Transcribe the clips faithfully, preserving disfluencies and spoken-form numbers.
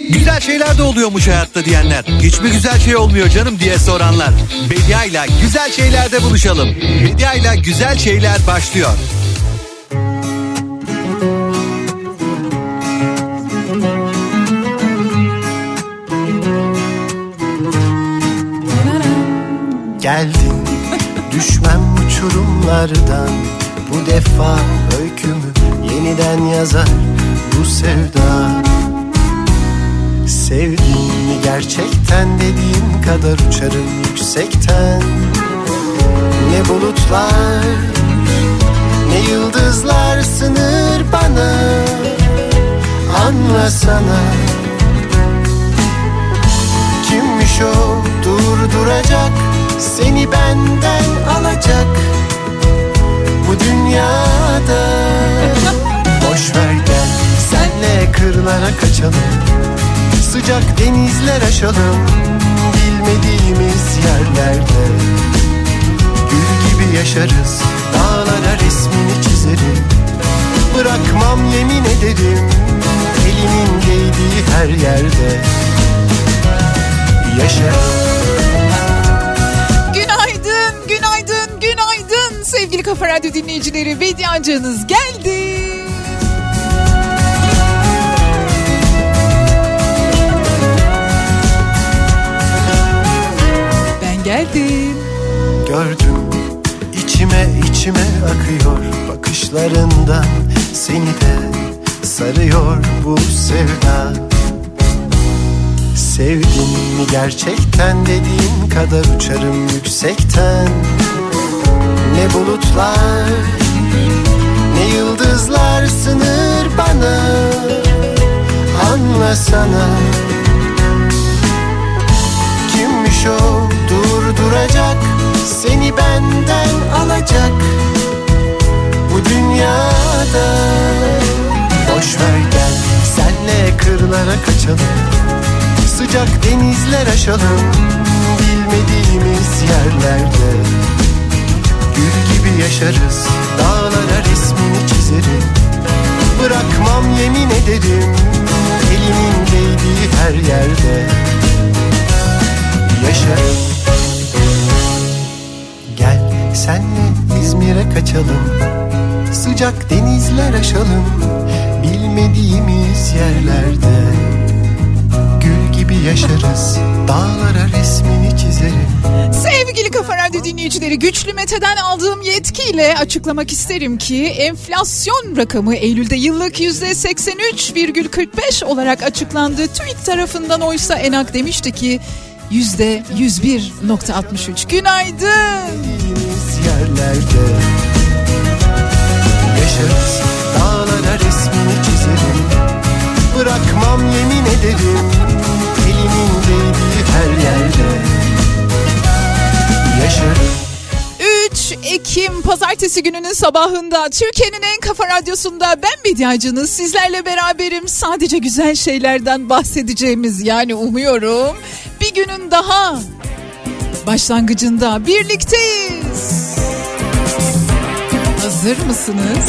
Güzel şeyler de oluyormuş hayatta diyenler. Hiç mi güzel şey olmuyor canım diye soranlar. Bedia'yla güzel şeylerde buluşalım. Bedia'yla güzel şeyler başlıyor. Geldin, düşmem uçurumlardan. Bu defa öykümü yeniden yazar bu sevda. Sevdin mi gerçekten, dediğin kadar uçarım yüksekten. Ne bulutlar, ne yıldızlar sınır bana. Anlasana, kimmiş o durduracak, seni benden alacak bu dünyada. Boşver gel, senle kırlara kaçalım, sıcak denizler aşalım, bilmediğimiz yerlerde. Gül gibi yaşarız, dağlara resmini çizerim. Bırakmam yemin ederim, elimin değdiği her yerde yaşarım. Günaydın, günaydın, günaydın sevgili Kafa Radyo dinleyicileri. Bediacığınız geldi. Ben geldim. Gördüm, içime içime akıyor, bakışlarından seni de sarıyor bu sevda. Sevdin mi gerçekten, dediğin kadar uçarım yüksekten. Ne bulutlar, ne yıldızlar sınır bana. Anlasana, kimmiş o durduracak, seni benden alacak bu dünyada. Boşver gel, senle kırlara kaçalım, sıcak denizler aşalım, bilmediğimiz yerlerde. Gül gibi yaşarız, dağlara resmini çizerim. Bırakmam yemin ederim, elimin değdiği her yerde yaşarım. Gel senle İzmir'e kaçalım, sıcak denizler aşalım, bilmediğimiz yerlerde. Gül gibi yaşarız, dağlara resmini çizerim. Sevgili Kafa Radyo dinleyicileri, güçlü Mete'den aldığım yetkiyle açıklamak isterim ki enflasyon rakamı Eylül'de yıllık yüzde seksen üç virgül kırk beş olarak açıklandı. TÜİK tarafından, oysa ENAK demişti ki yüzde yüz bir virgül altmış üç. Günaydın. Yerlerde yaşarız, dağlara resmini çizerim. Bırakmam yemin ederim, elimin değdiği her yerde yaşarım. üç Ekim Pazartesi gününün sabahında Türkiye'nin en kafa radyosunda ben Bediacınız sizlerle beraberim. Sadece güzel şeylerden bahsedeceğimiz, yani umuyorum bir günün daha başlangıcında birlikteyiz. Hazır mısınız?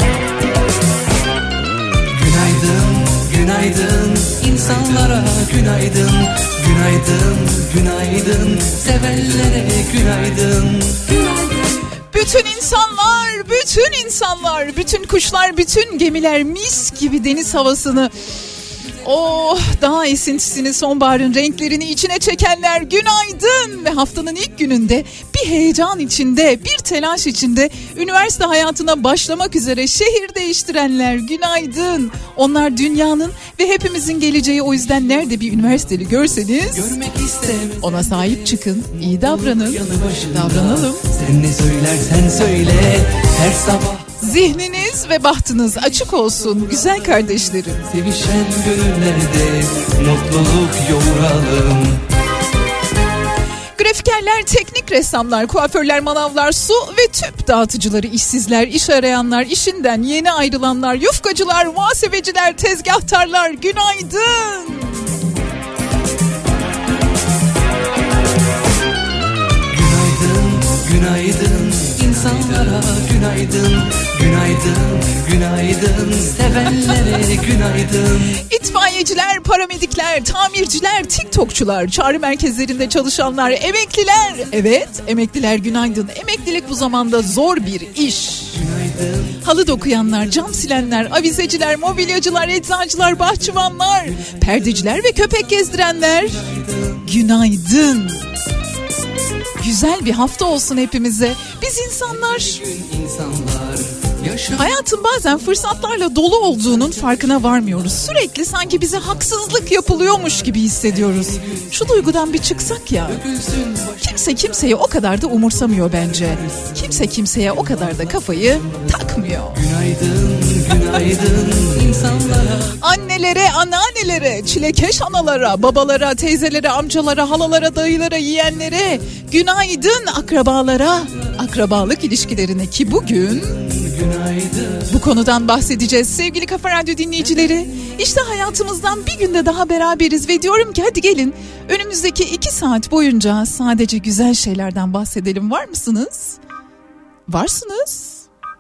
Günaydın, günaydın insanlara günaydın. Günaydın, günaydın sevenlere günaydın. Bütün insanlar, bütün insanlar, bütün kuşlar, bütün gemiler mis gibi deniz havasını, oh, dağ esintisini, sonbaharın renklerini içine çekenler günaydın. Ve haftanın ilk gününde bir heyecan içinde, bir telaş içinde üniversite hayatına başlamak üzere şehir değiştirenler günaydın. Onlar dünyanın ve hepimizin geleceği, o yüzden nerede bir üniversiteli görseniz ona sahip çıkın, iyi davranın, davranalım. Sen ne söylersen söyle her sabah. Zihniniz ve bahtınız açık olsun güzel kardeşlerim. Sevişen gönüllerde mutluluk yoğuralım. Grafikerler, teknik ressamlar, kuaförler, manavlar, su ve tüp dağıtıcıları, işsizler, iş arayanlar, işinden yeni ayrılanlar, yufkacılar, muhasebeciler, tezgahtarlar günaydın. Günaydın, günaydın insanlara günaydın. Günaydın, günaydın, sevenlere günaydın. İtfaiyeciler, paramedikler, tamirciler, TikTokçular, çağrı merkezlerinde çalışanlar, emekliler. Evet, emekliler günaydın. Emeklilik bu zamanda zor bir iş. Günaydın. Halı dokuyanlar, cam silenler, avizeciler, mobilyacılar, eczacılar, bahçıvanlar, perdeciler ve köpek gezdirenler. Günaydın. Güzel bir hafta olsun hepimize. Biz insanlar, İnsanlar yaşam. hayatın bazen fırsatlarla dolu olduğunun farkına varmıyoruz. Sürekli sanki bize haksızlık yapılıyormuş gibi hissediyoruz. Şu duygudan bir çıksak ya. Kimse kimseyi o kadar da umursamıyor bence. Kimse kimseye o kadar da kafayı takmıyor. Günaydın, günaydın insanlara. Annelere, anneannelere, çilekeş analara, babalara, teyzelere, amcalara, halalara, dayılara, yeğenlere, günaydın akrabalara, akrabalık ilişkilerine ki bugün Günaydın. bu konudan bahsedeceğiz sevgili Kafa Radyo dinleyicileri. İşte hayatımızdan bir günde daha beraberiz ve diyorum ki hadi gelin önümüzdeki iki saat boyunca sadece güzel şeylerden bahsedelim. Var mısınız? Varsınız.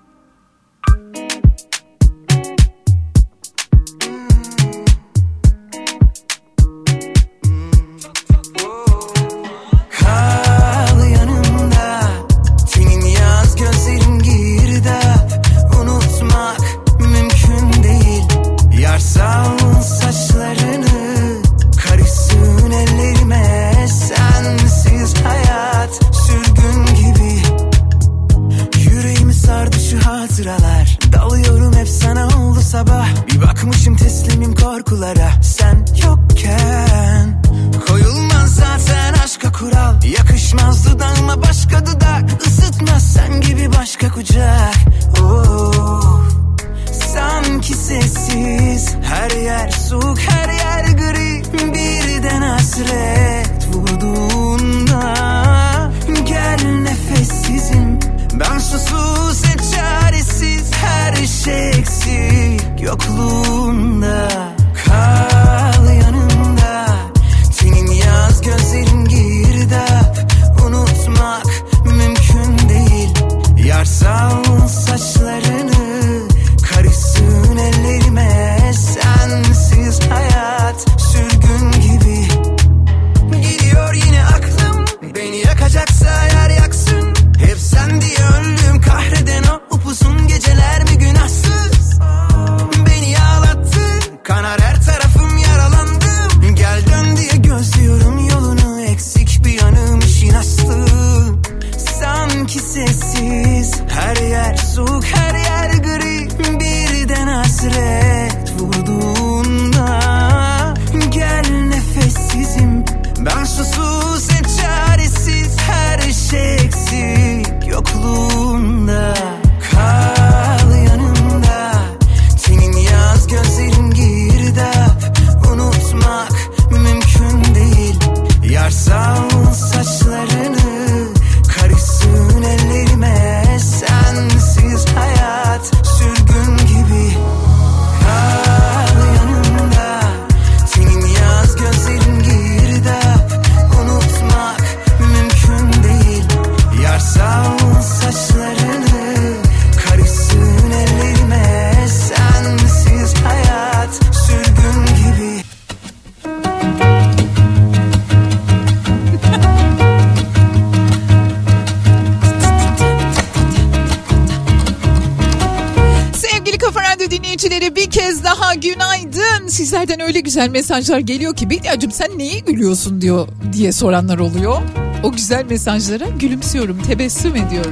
Kal yanımda, senin yaz gözlerin girdap. Unutmak mümkün değil. Yarsal saçlarını, karışsın ellerime. Sensiz hayat sürgün gibi. Yüreğimi sardı şu hatıralar. Dalıyorum hep sana oldu sabah. Bir bakmışım teslimim korkulara. Sen yokken koyulmaz zaten aşka kural. Yakışmaz dudağıma başka dudak. Isıtmaz sen gibi başka kucak. Oh, sanki sessiz, her yer soğuk, her yer gri. Birden hasret vurduğunda gel nefessizim. Ben susuz hep çaresiz, her şey eksik yokluğunda. Kal yanımda, senin yaz gözlerin girdap. Unutmak mümkün değil. Yarsal saçlarını, karışsın ellerime. Sensiz hayat sürgün gibi. Gidiyor yine aklım, beni yakacaksa yer yaksın. Hep sen diye öldüm, kahreden o upuzun geceler mi günahsız? Beni ağlattı, kanar her tarafım, yaralandım. Gel dön diye gözlüyorum yolunu, eksik bir yanım işin aslı. Sanki sessiz, her yer soğuk, her yer gri. Birden hasret vurduğunda gel nefessizim. Ben susuz hep çaresiz, her şey eksik yokluğunda. Kal yanımda, senin yaz gözlerin girdap. Unutmak mümkün değil. Yarsal saçlarını, karışsın ellerime. Sensiz hayat sürgün gibi. Kal yanımda, senin yaz gözlerin girdap. Unutmak mümkün değil. Yarsal saçlarını, karışsın ellerime. Sensiz hayat sürgün gibi. Sevgili Kafa Radyo dinleyicileri bir kez daha günaydın. Sizlerden öyle güzel mesajlar geliyor ki Bediacığım sen neye gülüyorsun diyor diye soranlar oluyor. O güzel mesajlara gülümsüyorum, tebessüm ediyorum.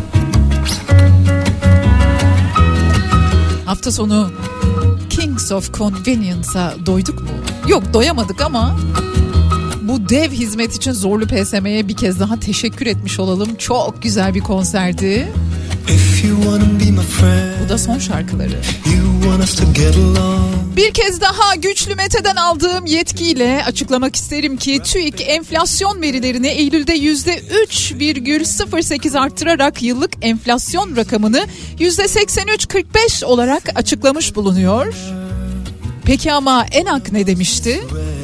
Hafta sonu Kings of Convenience'a doyduk mu? Yok doyamadık ama bu dev hizmet için Zorlu P S M'ye bir kez daha teşekkür etmiş olalım. Çok güzel bir konserdi. If you wanna be my friend, Bu da son şarkıları. you want us to get along. Bir kez daha Güçlü Mete'den aldığım yetkiyle açıklamak isterim ki TÜİK enflasyon verilerini Eylül'de yüzde üç virgül sıfır sekiz arttırarak yıllık enflasyon rakamını yüzde seksen üç virgül kırk beş olarak açıklamış bulunuyor. Peki ama ENAK ne demişti?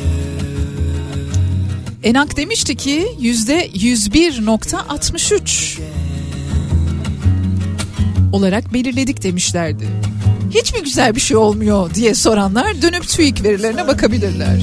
ENAK demişti ki yüzde yüz bir virgül altmış üç. olarak belirledik demişlerdi. Hiç mi güzel bir şey olmuyor diye soranlar dönüp TÜİK verilerine bakabilirler.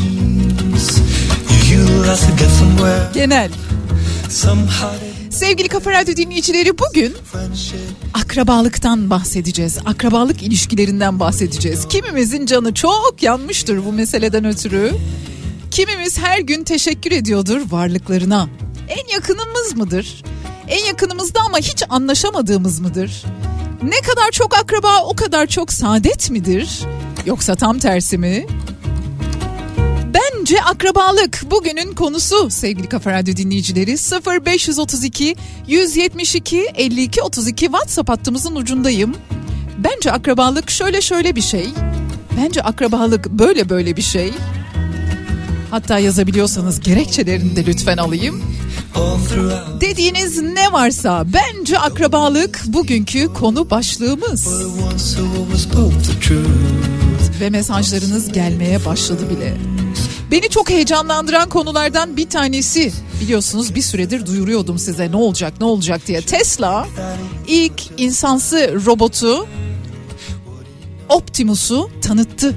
Genel. Sevgili Kafa Radyo dinleyicileri, bugün akrabalıktan bahsedeceğiz. Akrabalık ilişkilerinden bahsedeceğiz. Kimimizin canı çok yanmıştır bu meseleden ötürü. Kimimiz her gün teşekkür ediyordur varlıklarına. En yakınımız mıdır? En yakınımızda ama hiç anlaşamadığımız mıdır? Ne kadar çok akraba o kadar çok saadet midir? Yoksa tam tersi mi? Bence akrabalık bugünün konusu sevgili Kafa Radyo dinleyicileri. sıfır beş otuz iki yüz yetmiş iki elli iki otuz iki WhatsApp hattımızın ucundayım. Bence akrabalık şöyle şöyle bir şey. Bence akrabalık böyle böyle bir şey. Hatta yazabiliyorsanız gerekçelerini de lütfen alayım. Dediğiniz ne varsa bence akrabalık bugünkü konu başlığımız. Ve mesajlarınız gelmeye başladı bile. Beni çok heyecanlandıran konulardan bir tanesi, biliyorsunuz bir süredir duyuruyordum size ne olacak ne olacak diye. Tesla ilk insansı robotu Optimus'u tanıttı.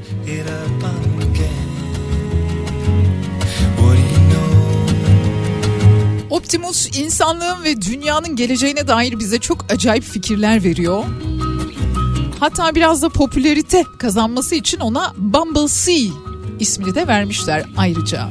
Optimus insanlığın ve dünyanın geleceğine dair bize çok acayip fikirler veriyor. Hatta biraz da popülarite kazanması için ona Bumblebee ismini de vermişler ayrıca.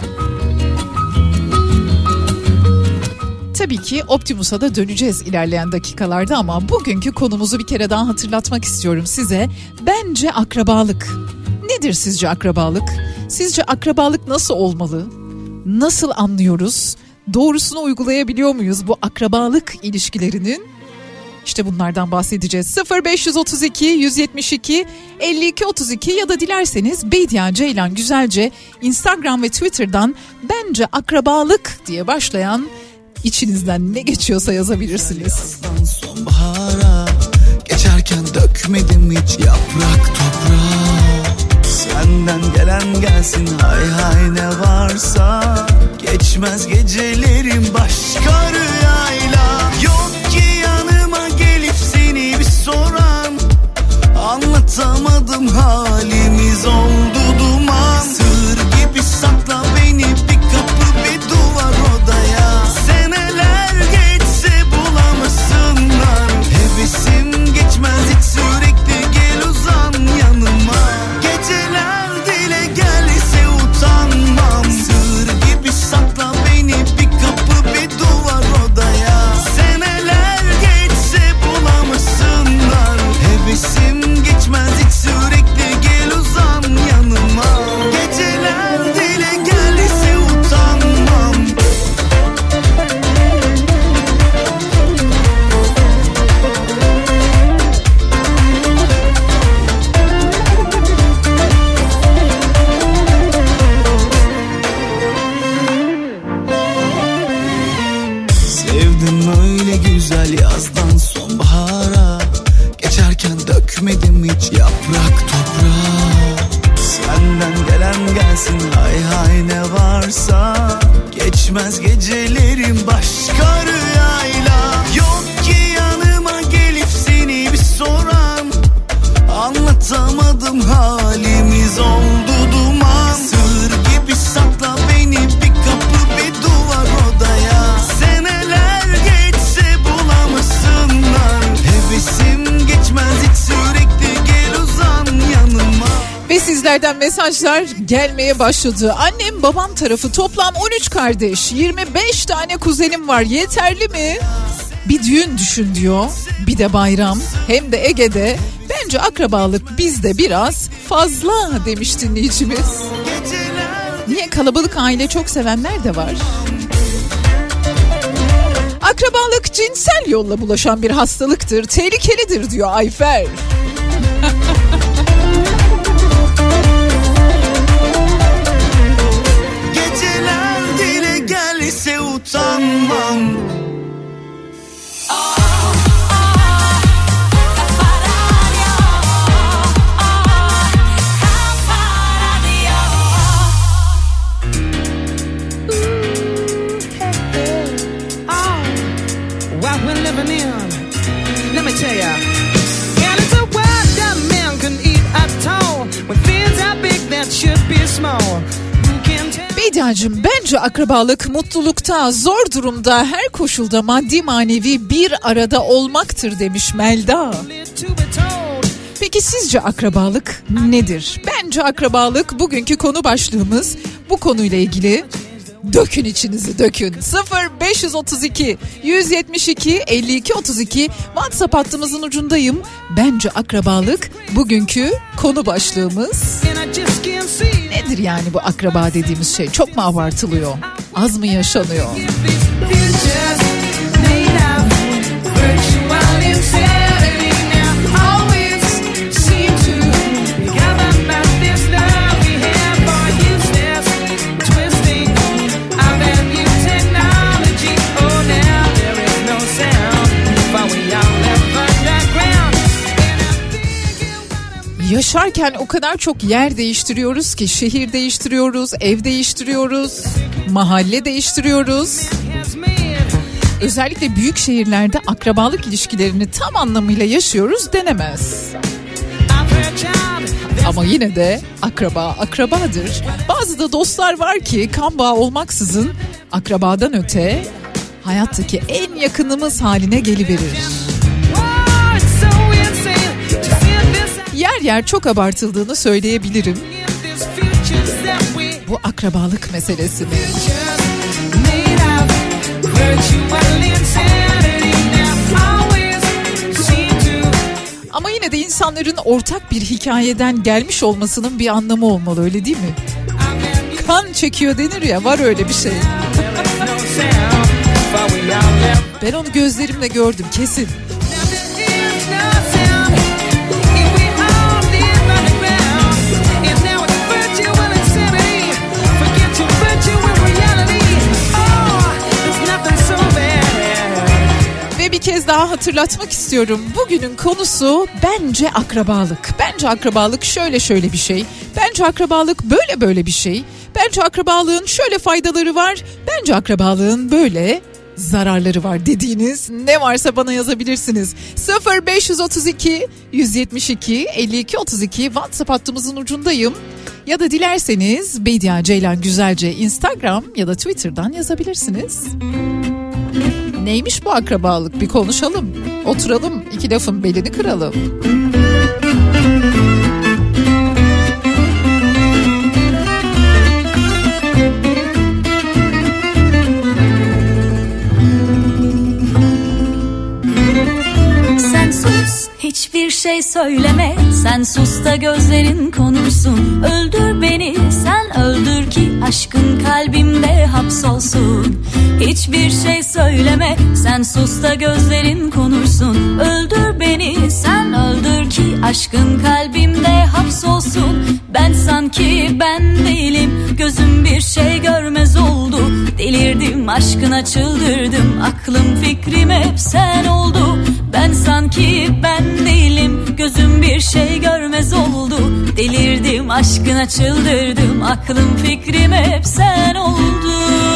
Tabii ki Optimus'a da döneceğiz ilerleyen dakikalarda ama bugünkü konumuzu bir kere daha hatırlatmak istiyorum size. Bence akrabalık. Nedir sizce akrabalık? Sizce akrabalık nasıl olmalı? Nasıl anlıyoruz? Doğrusunu uygulayabiliyor muyuz bu akrabalık ilişkilerinin? İşte bunlardan bahsedeceğiz. sıfır beş otuz iki yüz yetmiş iki elli iki otuz iki ya da dilerseniz Bediye Ceylan Güzelce Instagram ve Twitter'dan bence akrabalık diye başlayan içinizden ne geçiyorsa yazabilirsiniz. Sonbahara geçerken dökmedim hiç yaprak toprağa. Senden gelen gelsin hay hay ne varsa. Geçmez gecelerim başka rüyayla. Yok ki yanıma gelip seni bir soran. Anlatamadım halimiz oldu duman. Sır gibi sakla beni bir kapı bir duvar odaya. Seneler geçse bulamasınlar. Hevesim geçmez hiç sürekli gel uzan yanıma. Geceler dile gelse utanmam. Sır gibi sakla beni bir kapı bir duvar odaya. Seneler geçse bulamasınlar. Hevesim geçmez hiç sürekli gel uzan yanıma. Geceler dile gelse utanmam. Sevdim öyle güzel yazdan sonbahara. Geçerken dökmedim hiç yaprak toprağa. Senden gelen gelsin hay hay ne varsa. Geçmez gecelerim başka rüyayla. Yok ki yanıma gelip seni bir soran. Anlatamadım halimiz oldu duman. Sır gibi sakla beni bir kapı bir duvar odaya. Seneler geçse bulamasınlar. Hevesim geçmez hiç sürekli gel uzan yanıma. Ve sizlerden mesajlar gelmeye başladı. Annem babam tarafı toplam on üç kardeş, yirmi beş tane kuzenim var, yeterli mi? Bir düğün düşün diyor, bir de bayram, hem de Ege'de. Bence akrabalık bizde biraz fazla demiş dinleyicimiz. Niye, kalabalık aile çok sevenler de var. Akrabalık cinsel yolla bulaşan bir hastalıktır, tehlikelidir diyor Ayfer. Geceler dile gelse utanmam. What we're living in, let me tell ya. Bediacığım, bence akrabalık mutlulukta, zor durumda, her koşulda maddi manevi bir arada olmaktır demiş Melda. Peki sizce akrabalık nedir? Bence akrabalık bugünkü konu başlığımız. Bu konuyla ilgili dökün içinizi, dökün. sıfır beş otuz iki yüz yetmiş iki elli iki otuz iki WhatsApp hattımızın ucundayım. Bence akrabalık bugünkü konu başlığımız. Nedir yani bu akraba dediğimiz şey? Çok mu abartılıyor? Az mı yaşanıyor? Yaşarken o kadar çok yer değiştiriyoruz ki, şehir değiştiriyoruz, ev değiştiriyoruz, mahalle değiştiriyoruz. Özellikle büyük şehirlerde akrabalık ilişkilerini tam anlamıyla yaşıyoruz denemez. Ama yine de akraba akrabadır. Bazı da dostlar var ki kan bağı olmaksızın akrabadan öte hayattaki en yakınımız haline geliverir. Yer yer çok abartıldığını söyleyebilirim bu akrabalık meselesini. Ama yine de insanların ortak bir hikayeden gelmiş olmasının bir anlamı olmalı, öyle değil mi? Kan çekiyor denir ya, var öyle bir şey. Ben onu gözlerimle gördüm kesin. Bir kez daha hatırlatmak istiyorum. Bugünün konusu bence akrabalık. Bence akrabalık şöyle şöyle bir şey. Bence akrabalık böyle böyle bir şey. Bence akrabalığın şöyle faydaları var. Bence akrabalığın böyle zararları var dediğiniz ne varsa bana yazabilirsiniz. sıfır beş otuz iki yüz yetmiş iki elli iki otuz iki WhatsApp hattımızın ucundayım. Ya da dilerseniz Bediye Ceylan Güzelce Instagram ya da Twitter'dan yazabilirsiniz. Neymiş bu akrabalık? Bir konuşalım. Oturalım, iki lafın belini kıralım. Sen sus, hiçbir şey söyleme. Sen sus da gözlerin konuşsun. Öldür beni, sen öldür ki aşkın kalbimde hapsolsun. Hiçbir şey söyleme, sen sus da gözlerin konuşsun. Öldür beni, sen öldür ki aşkın kalbimde hapsolsun. Ben sanki ben değilim, gözüm bir şey görmez oldu. Delirdim, aşkına çıldırdım, aklım fikrim hep sen oldu. Ben sanki ben değilim, gözüm bir şey görmez oldu. Delirdim, aşkına çıldırdım, aklım fikrim hep sen oldu.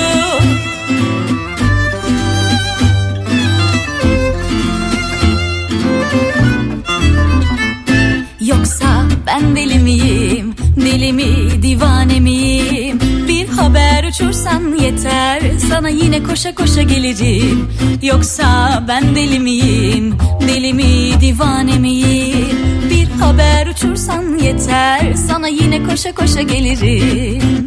Yoksa ben deli miyim, deli mi, divane miyim? Bir haber uçursan yeter, sana yine koşa koşa gelirim. Yoksa ben deli miyim, deli mi, divane miyim? Bir haber uçursan yeter, sana yine koşa koşa gelirim.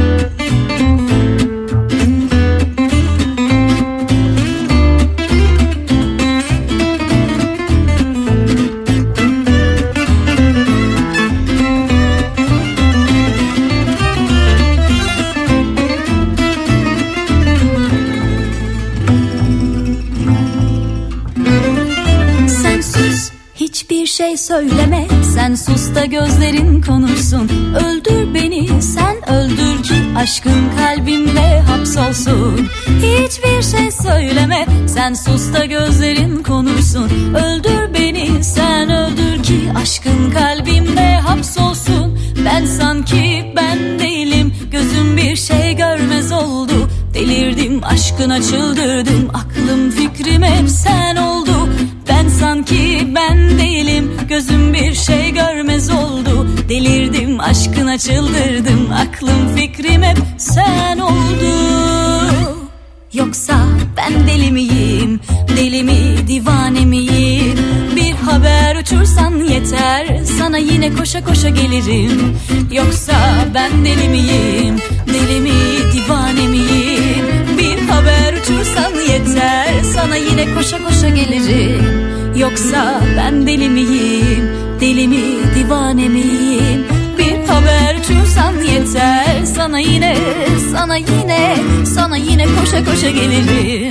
Hiçbir şey söyleme, sen sus da gözlerin konuşsun. Öldür beni, sen öldür ki aşkın kalbimde hapsolsun. Hiçbir şey söyleme, sen sus da gözlerin konuşsun. Öldür beni, sen öldür ki aşkın kalbimde hapsolsun. Ben sanki ben değilim, gözüm bir şey görmez oldu. Delirdim, aşkına çıldırdım, aklım fikrim hep sen oldu. Ben sanki ben değilim, gözüm bir şey görmez oldu. Delirdim, aşkına sana çıldırdım, aklım fikrim hep sen oldu. Yoksa ben deli miyim, deli mi divane miyim? Bir haber uçursan yeter, sana yine koşa koşa gelirim. Yoksa ben deli miyim, deli mi divane miyim? Bir haber uçursan yeter, sana yine koşa koşa gelirim. Yoksa ben deli miyim, deli mi divane miyim? Bir haber uçursan yeter, sana yine, sana yine, sana yine koşa koşa gelirim.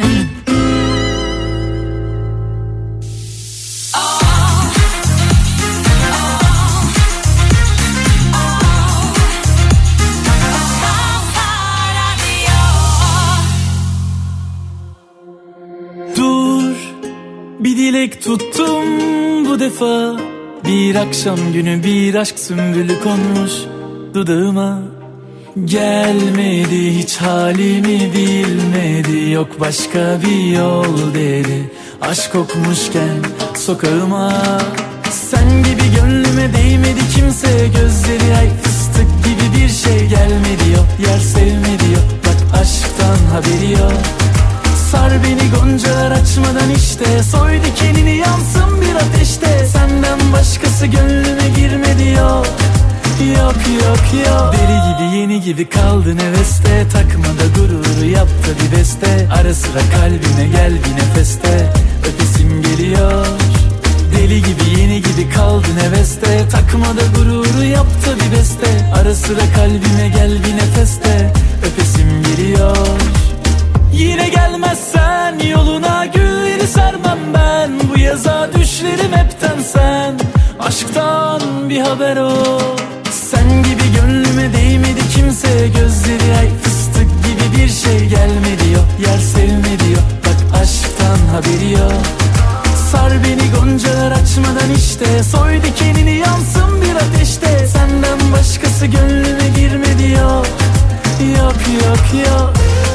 Dur, bir dilek tuttum bu defa. Bir akşam günü bir aşk sümbülü konmuş dudağıma. Gelmedi hiç halimi bilmedi, yok başka bir yol dedi. Aşk kokmuşken sokağıma. Sen gibi gönlüme değmedi kimse, gözleri ay fıstık gibi bir şey. Gelmedi yok, yer sevmedi yok, bak aşktan haberi yok. Sar beni goncalar açmadan işte, soy dikenini yansın bir ateşte. Senden başkası gönlüme girmedi yok, yok yok yok. Deli gibi yeni gibi kaldın heveste, takma da gururu yaptı bir beste. Ara sıra kalbime gel bir nefeste, öpesim geliyor. Deli gibi yeni gibi kaldın heveste, takma da gururu yaptı bir beste. Ara sıra kalbime gel bir nefeste, öpesim geliyor. Yine gelmezsen yoluna gülleri sermem ben. Bu yaza düşlerim hepten sen, aşktan bir haber o. Sen gibi gönlüme değmedi kimse, gözleri ay fıstık gibi bir şey. Gelmedi yok, yer sevmedi yok, bak aşktan haberi yok. Sar beni goncalar açmadan işte, soy dikenini yansın bir ateşte. Senden başkası gönlüme girmedi yok, yok yok yok.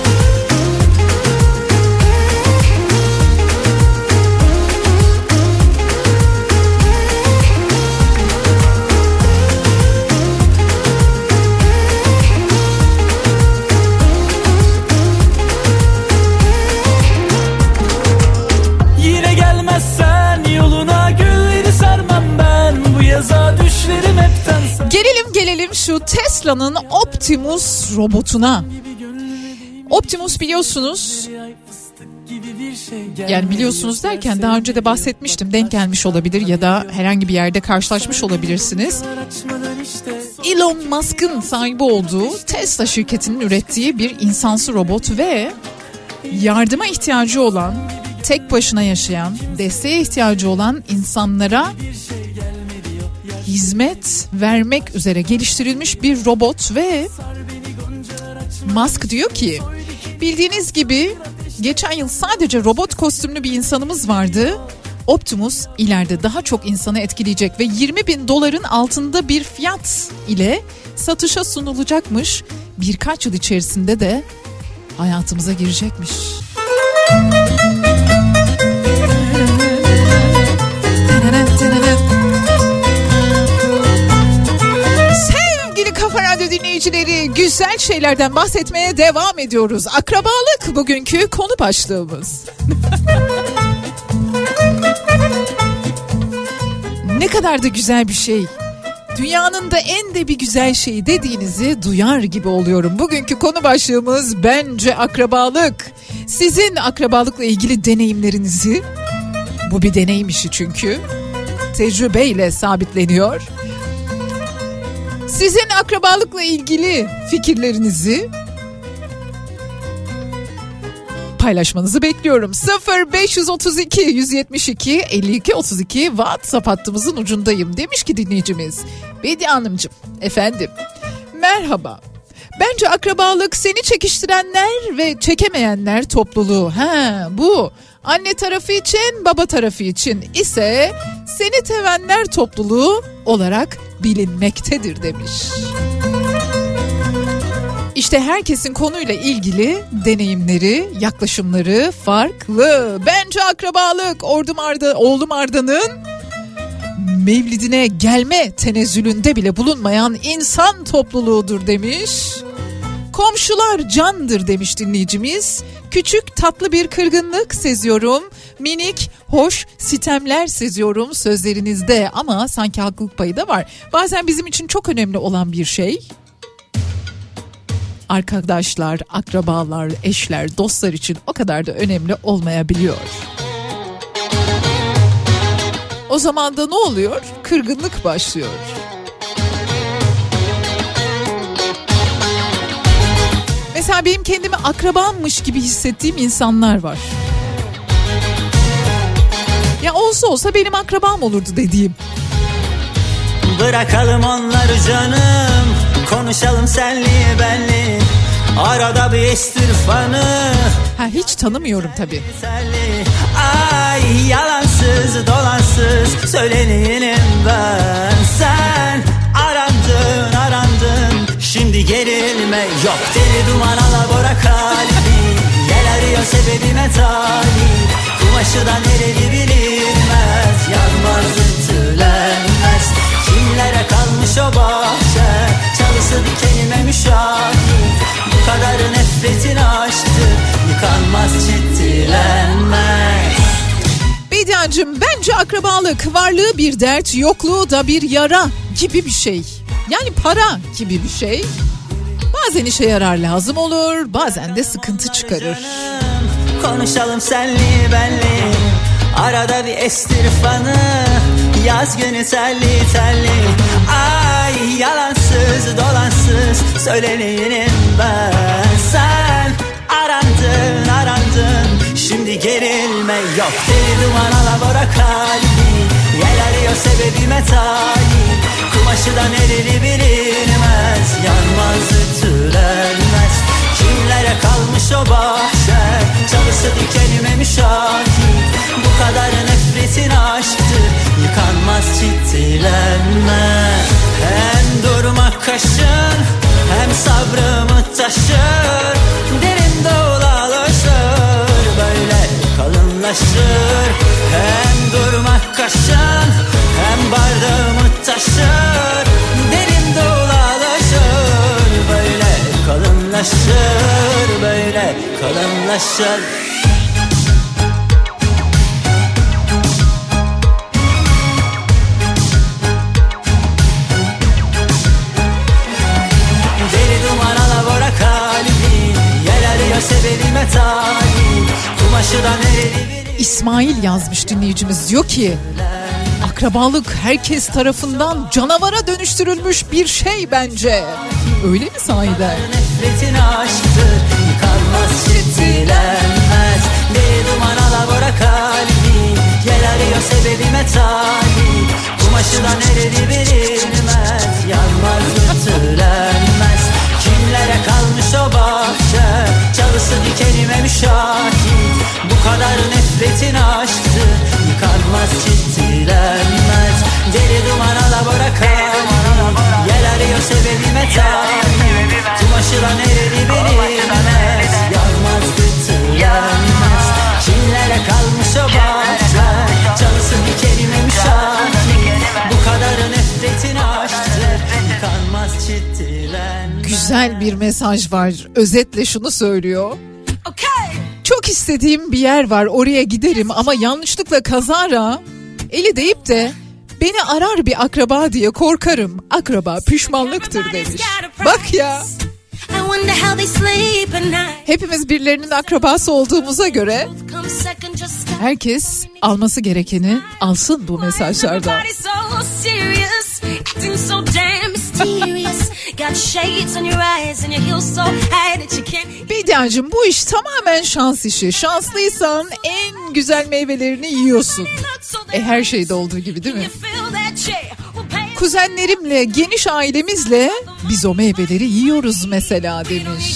Gelelim gelelim şu Tesla'nın Optimus robotuna. Optimus biliyorsunuz, yani biliyorsunuz derken daha önce de bahsetmiştim, denk gelmiş olabilir ya da herhangi bir yerde karşılaşmış olabilirsiniz. Elon Musk'ın sahibi olduğu Tesla şirketinin ürettiği bir insansı robot ve yardıma ihtiyacı olan, tek başına yaşayan, desteğe ihtiyacı olan insanlara hizmet vermek üzere geliştirilmiş bir robot. Ve Musk diyor ki, bildiğiniz gibi geçen yıl sadece robot kostümlü bir insanımız vardı. Optimus ileride daha çok insanı etkileyecek ve yirmi bin doların altında bir fiyat ile satışa sunulacakmış. Birkaç yıl içerisinde de hayatımıza girecekmiş. Sevgili Kafa Radyo dinleyicileri, güzel şeylerden bahsetmeye devam ediyoruz. Akrabalık bugünkü konu başlığımız. Ne kadar da güzel bir şey. Dünyanın da en de bir güzel şeyi dediğinizi duyar gibi oluyorum. Bugünkü konu başlığımız bence akrabalık. Sizin akrabalıkla ilgili deneyimlerinizi, bu bir deneyim işi çünkü, tecrübeyle sabitleniyor. Sizin akrabalıkla ilgili fikirlerinizi paylaşmanızı bekliyorum. sıfır beş otuz iki yüz yetmiş iki elli iki otuz iki WhatsApp hattımızın ucundayım. Demiş ki dinleyicimiz, Bediye Hanımcığım, efendim merhaba. Bence akrabalık seni çekiştirenler ve çekemeyenler topluluğu. Ha, bu anne tarafı için, baba tarafı için ise seni sevenler topluluğu olarak bilinmektedir demiş. İşte herkesin konuyla ilgili deneyimleri, yaklaşımları farklı. Bence akrabalık Ordum Arda, oğlum Arda'nın mevlidine gelme tenezzülünde bile bulunmayan insan topluluğudur demiş. Komşular candır demiş dinleyicimiz. Küçük tatlı bir kırgınlık seziyorum. Minik, hoş sitemler seziyorum sözlerinizde ama sanki haklılık payı da var. Bazen bizim için çok önemli olan bir şey, arkadaşlar, akrabalar, eşler, dostlar için o kadar da önemli olmayabiliyor. O zaman da ne oluyor? Kırgınlık başlıyor. Mesela benim kendimi akrabammış gibi hissettiğim insanlar var. Ya olsa olsa benim akrabam olurdu dediğim. Bırakalım onları canım, konuşalım senli benli. Arada bir estir fanı. Ha, hiç tanımıyorum tabii. Ay yalansız dolansız söyleneyim ben. Sen arandın arandın, şimdi gerilme yok. Deli duman alabora kalbi, yel arıyor sebebime talip. Kumaşı da nereli bilinmez, yanmaz ütülenmez. Kimlere kalmış o bahçe, çalısı dikenime müşahit. Bu kadar nefretin aşktı, yıkanmaz ciddilenmez. Bediacığım, bence akrabalık varlığı bir dert, yokluğu da bir yara gibi bir şey. Yani para gibi bir şey. Bazen işe yarar lazım olur, bazen de sıkıntı çıkarır. Konuşalım senli benli, arada bir estir fanı. Yaz günü telli telli, ay yalansız dolansız söyleneyim ben. Sen arandın arandın, şimdi gerilme yok. Deli duman alabora kalbi, yel arıyor sebebime talip. Kumaşı da nereli bilinmez, yanmaz ütülenmez. Kimlere kalmış o bahçe, çalısı dikenime müşahit. Bu kadar nefretin aşktır, yıkanmaz ciddilenmez. Hem durmak kaşın, hem sabrımı taşır. Derin dolalaşır, böyle kalınlaşır. Hem durmak kaşın, hem bardağımı taşır. Derin dolalaşır, böyle kalınlaşır, böyle kalınlaşır. Deli duman alabora kalbi, yel arıyor sebebime talip. Kumaşı da nereli. İsmail yazmış dinleyicimiz, diyor ki akrabalık herkes tarafından canavara dönüştürülmüş bir şey bence. Öyle mi sahiden? Nefretin aşktır, yıkanmaz ciddilenmez. Deli duman alabora kalbi, yel arıyor sebebime talip. Kumaşı da nereli bilinmez, yanmaz ütülenmez. Kimlere kalmış o bahçe, çalısı dikenime müşahit. Bu kadar nefretin aşktır, yıkanmaz ciddilenmez. Deli duman alabora kalbi, yel arıyor sebebime talip. Kumaşı da nereli bilinmez, yanmaz ütülenmez. Kimlere kalmış o bahçe, çalısı dikenime müşahit. Bu kadar nefretin aşktır, yıkanmaz ciddilenmez. Güzel bir mesaj var. Özetle şunu söylüyor. Çok istediğim bir yer var, oraya giderim ama yanlışlıkla kazara eli deyip de beni arar bir akraba diye korkarım. Akraba pişmanlıktır demiş. Bak ya. Hepimiz birilerinin akrabası olduğumuza göre herkes alması gerekeni alsın bu mesajlardan. Bediacığım, bu iş tamamen şans işi. Şanslıysan en güzel meyvelerini yiyorsun. E her şeyde olduğu gibi değil mi? Kuzenlerimle, geniş ailemizle biz o meyveleri yiyoruz mesela demiş.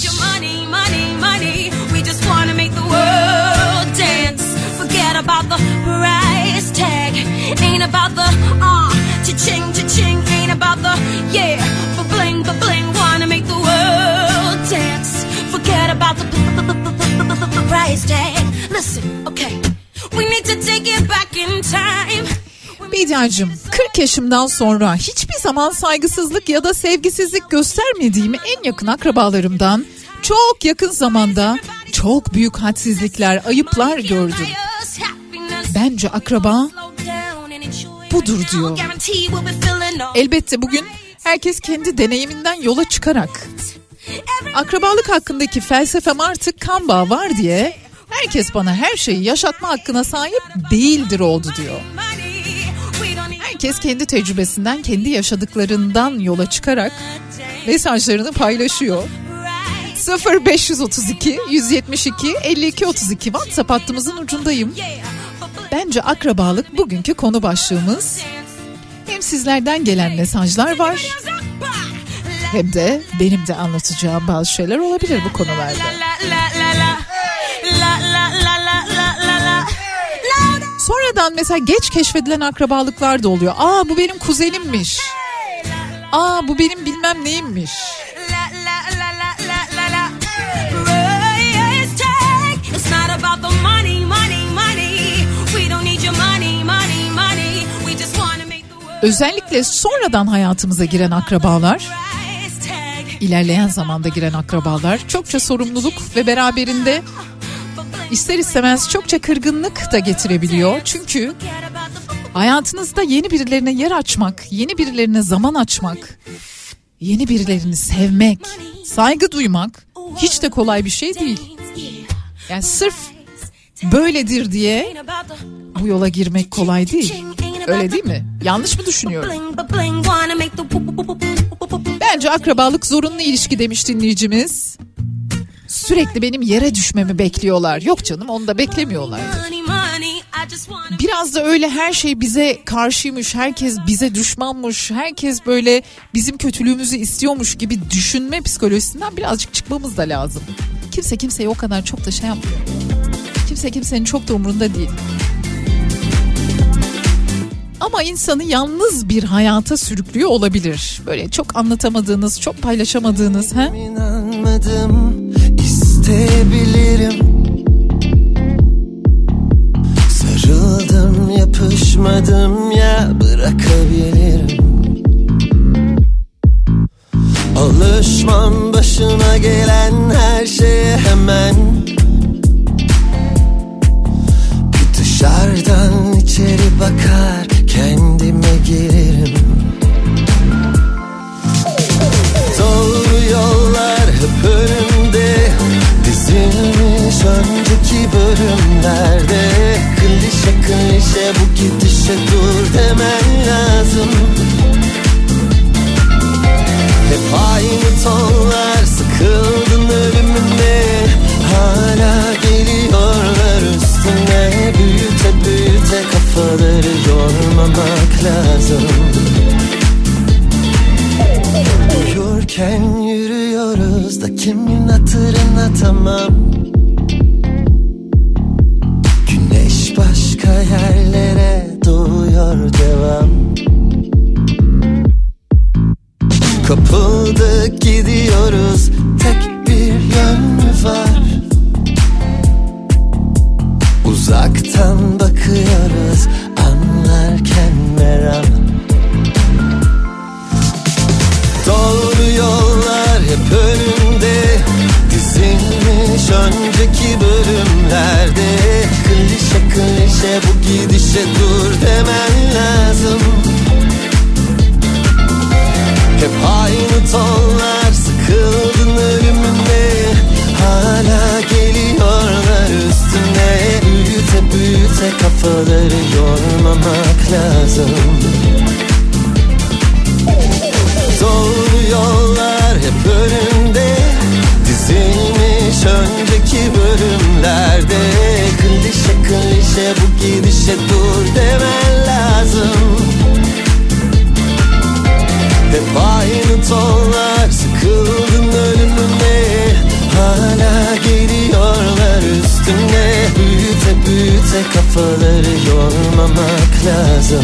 Bediacığım, kırk yaşımdan sonra hiçbir zaman saygısızlık ya da sevgisizlik göstermediğimi en yakın akrabalarımdan çok yakın zamanda çok büyük hadsizlikler, ayıplar gördüm. Bence akraba budur diyor. Elbette bugün herkes kendi deneyiminden yola çıkarak, akrabalık hakkındaki felsefem artık kan bağı var diye herkes bana her şeyi yaşatma hakkına sahip değildir oldu diyor. Herkes kendi tecrübesinden, kendi yaşadıklarından yola çıkarak mesajlarını paylaşıyor. sıfır beş otuz iki yüz yetmiş iki elli iki otuz iki WhatsApp hattımızın ucundayım. Bence akrabalık bugünkü konu başlığımız. Hem sizlerden gelen mesajlar var, hem de benim de anlatacağım bazı şeyler olabilir bu konularda. Sonradan mesela geç keşfedilen akrabalıklar da oluyor. Aa, bu benim kuzenimmiş. Aa, bu benim bilmem neyimmiş. Özellikle sonradan hayatımıza giren akrabalar, ilerleyen zamanda giren akrabalar çokça sorumluluk ve beraberinde ister istemez çokça kırgınlık da getirebiliyor. Çünkü hayatınızda yeni birilerine yer açmak, yeni birilerine zaman açmak, yeni birilerini sevmek, saygı duymak hiç de kolay bir şey değil. Yani sırf böyledir diye bu yola girmek kolay değil. Öyle değil mi? Yanlış mı düşünüyorum? Bence akrabalık zorunlu ilişki demiş dinleyicimiz. Sürekli benim yere düşmemi bekliyorlar. Yok canım, onu da beklemiyorlar. Biraz da öyle her şey bize karşıymış, herkes bize düşmanmış, herkes böyle bizim kötülüğümüzü istiyormuş gibi düşünme psikolojisinden birazcık çıkmamız da lazım. Kimse kimseye o kadar çok da şey yapmıyor. Kimse kimsenin çok da umurunda değil. Ama insanı yalnız bir hayata sürüklüyor olabilir. Böyle çok anlatamadığınız, çok paylaşamadığınız. He? İnanmadım, isteyebilirim. Sarıldım, yapışmadım ya, bırakabilirim. Alışmam başına gelen her şeye hemen. Bir dışarıdan içeri bakar, kendime girerim. Doğru yollar hep önümde, dizilmiş önceki bölümlerde. Klişe klişe bu gidişe dur demen lazım. Hep aynı tonlar, sıkıldın ölümüne. Hala geliyorlar üstüne, büyüte büyüte kafaları yormamak lazım. Uyurken yürüyoruz da kimin hatırına tamam. Güneş başka yerlere doğuyor devam. Kapıldık gidiyoruz, tek bir yön var. Uzaktan bakıyoruz, anlarken meram. Doğru yollar hep önümde, dizilmiş önceki bölümlerde. Klişe klişe bu gidişe dur demen lazım. Hep aynı tonlar, sıkıldın ölümüne. Hala geliyorlar üstüne, büyüte büyüte kafaları yormamak lazım. Doğru yollar hep önümde, dizilmiş önceki bölümlerde. Klişe klişe bu gidişe dur demen lazım. Hep aynı tonlar, sıkıldın ölümüne. Hala geliyorlar üstüne, büyüte büyüte kafaları yormamak lazım.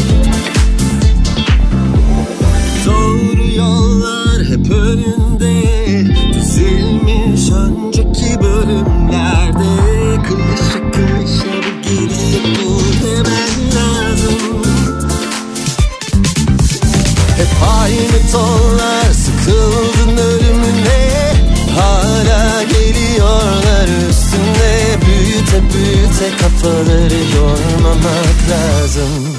Doğru yollar hep önünde, dizilmiş önceki bölümlerde. Klişe klişe bu gidişe dur demen lazım. büyüte kafaları yormamak lazım.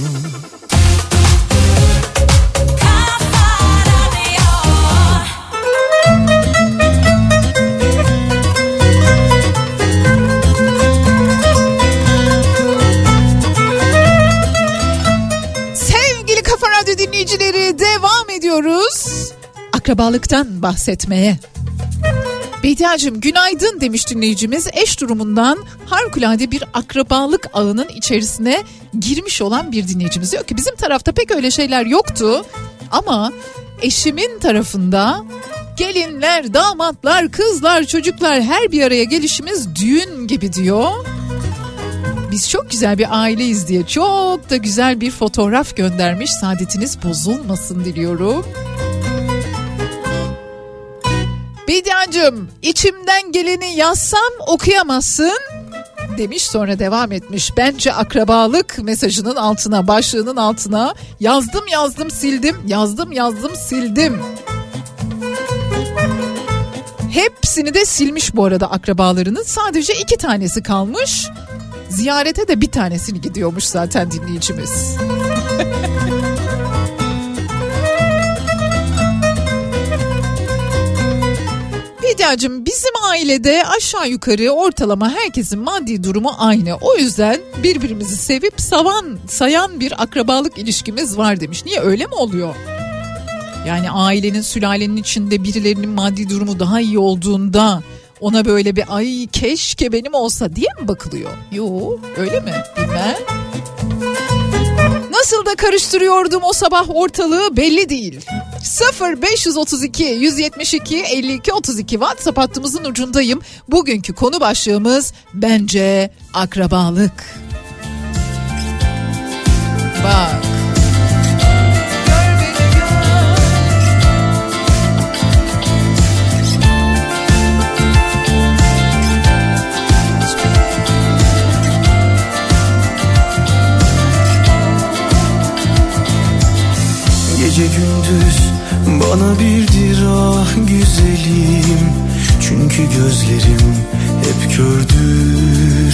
Sevgili Kafa Radyo dinleyicileri, devam ediyoruz akrabalıktan bahsetmeye. Bediacığım günaydın demiş dinleyicimiz. Eş durumundan harikulade bir akrabalık ağının içerisine girmiş olan bir dinleyicimiz. Diyor ki bizim tarafta pek öyle şeyler yoktu ama eşimin tarafında gelinler, damatlar, kızlar, çocuklar her bir araya gelişimiz düğün gibi diyor. Biz çok güzel bir aileyiz diye çok da güzel bir fotoğraf göndermiş. Saadetiniz bozulmasın diliyorum. Bediacığım içimden geleni yazsam okuyamazsın demiş, sonra devam etmiş. Bence akrabalık mesajının altına, başlığının altına yazdım yazdım sildim, yazdım yazdım sildim. Hepsini de silmiş bu arada akrabalarının, sadece iki tanesi kalmış. Ziyarete de bir tanesini gidiyormuş zaten dinleyicimiz. Bediacığım bizim ailede aşağı yukarı ortalama herkesin maddi durumu aynı. O yüzden birbirimizi sevip savan, sayan bir akrabalık ilişkimiz var demiş. Niye, öyle mi oluyor? Yani ailenin, sülalenin içinde birilerinin maddi durumu daha iyi olduğunda ona böyle bir ay keşke benim olsa diye mi bakılıyor? Yo, öyle mi? Bilmem. Nasıl da karıştırıyordum o sabah ortalığı belli değil. sıfır beş otuz iki yüz yetmiş iki elli iki otuz iki WhatsApp hattımızın ucundayım. Bugünkü konu başlığımız bence akrabalık. Bak. Gece gündüz bana birdir ah güzelim, çünkü gözlerim hep kördür.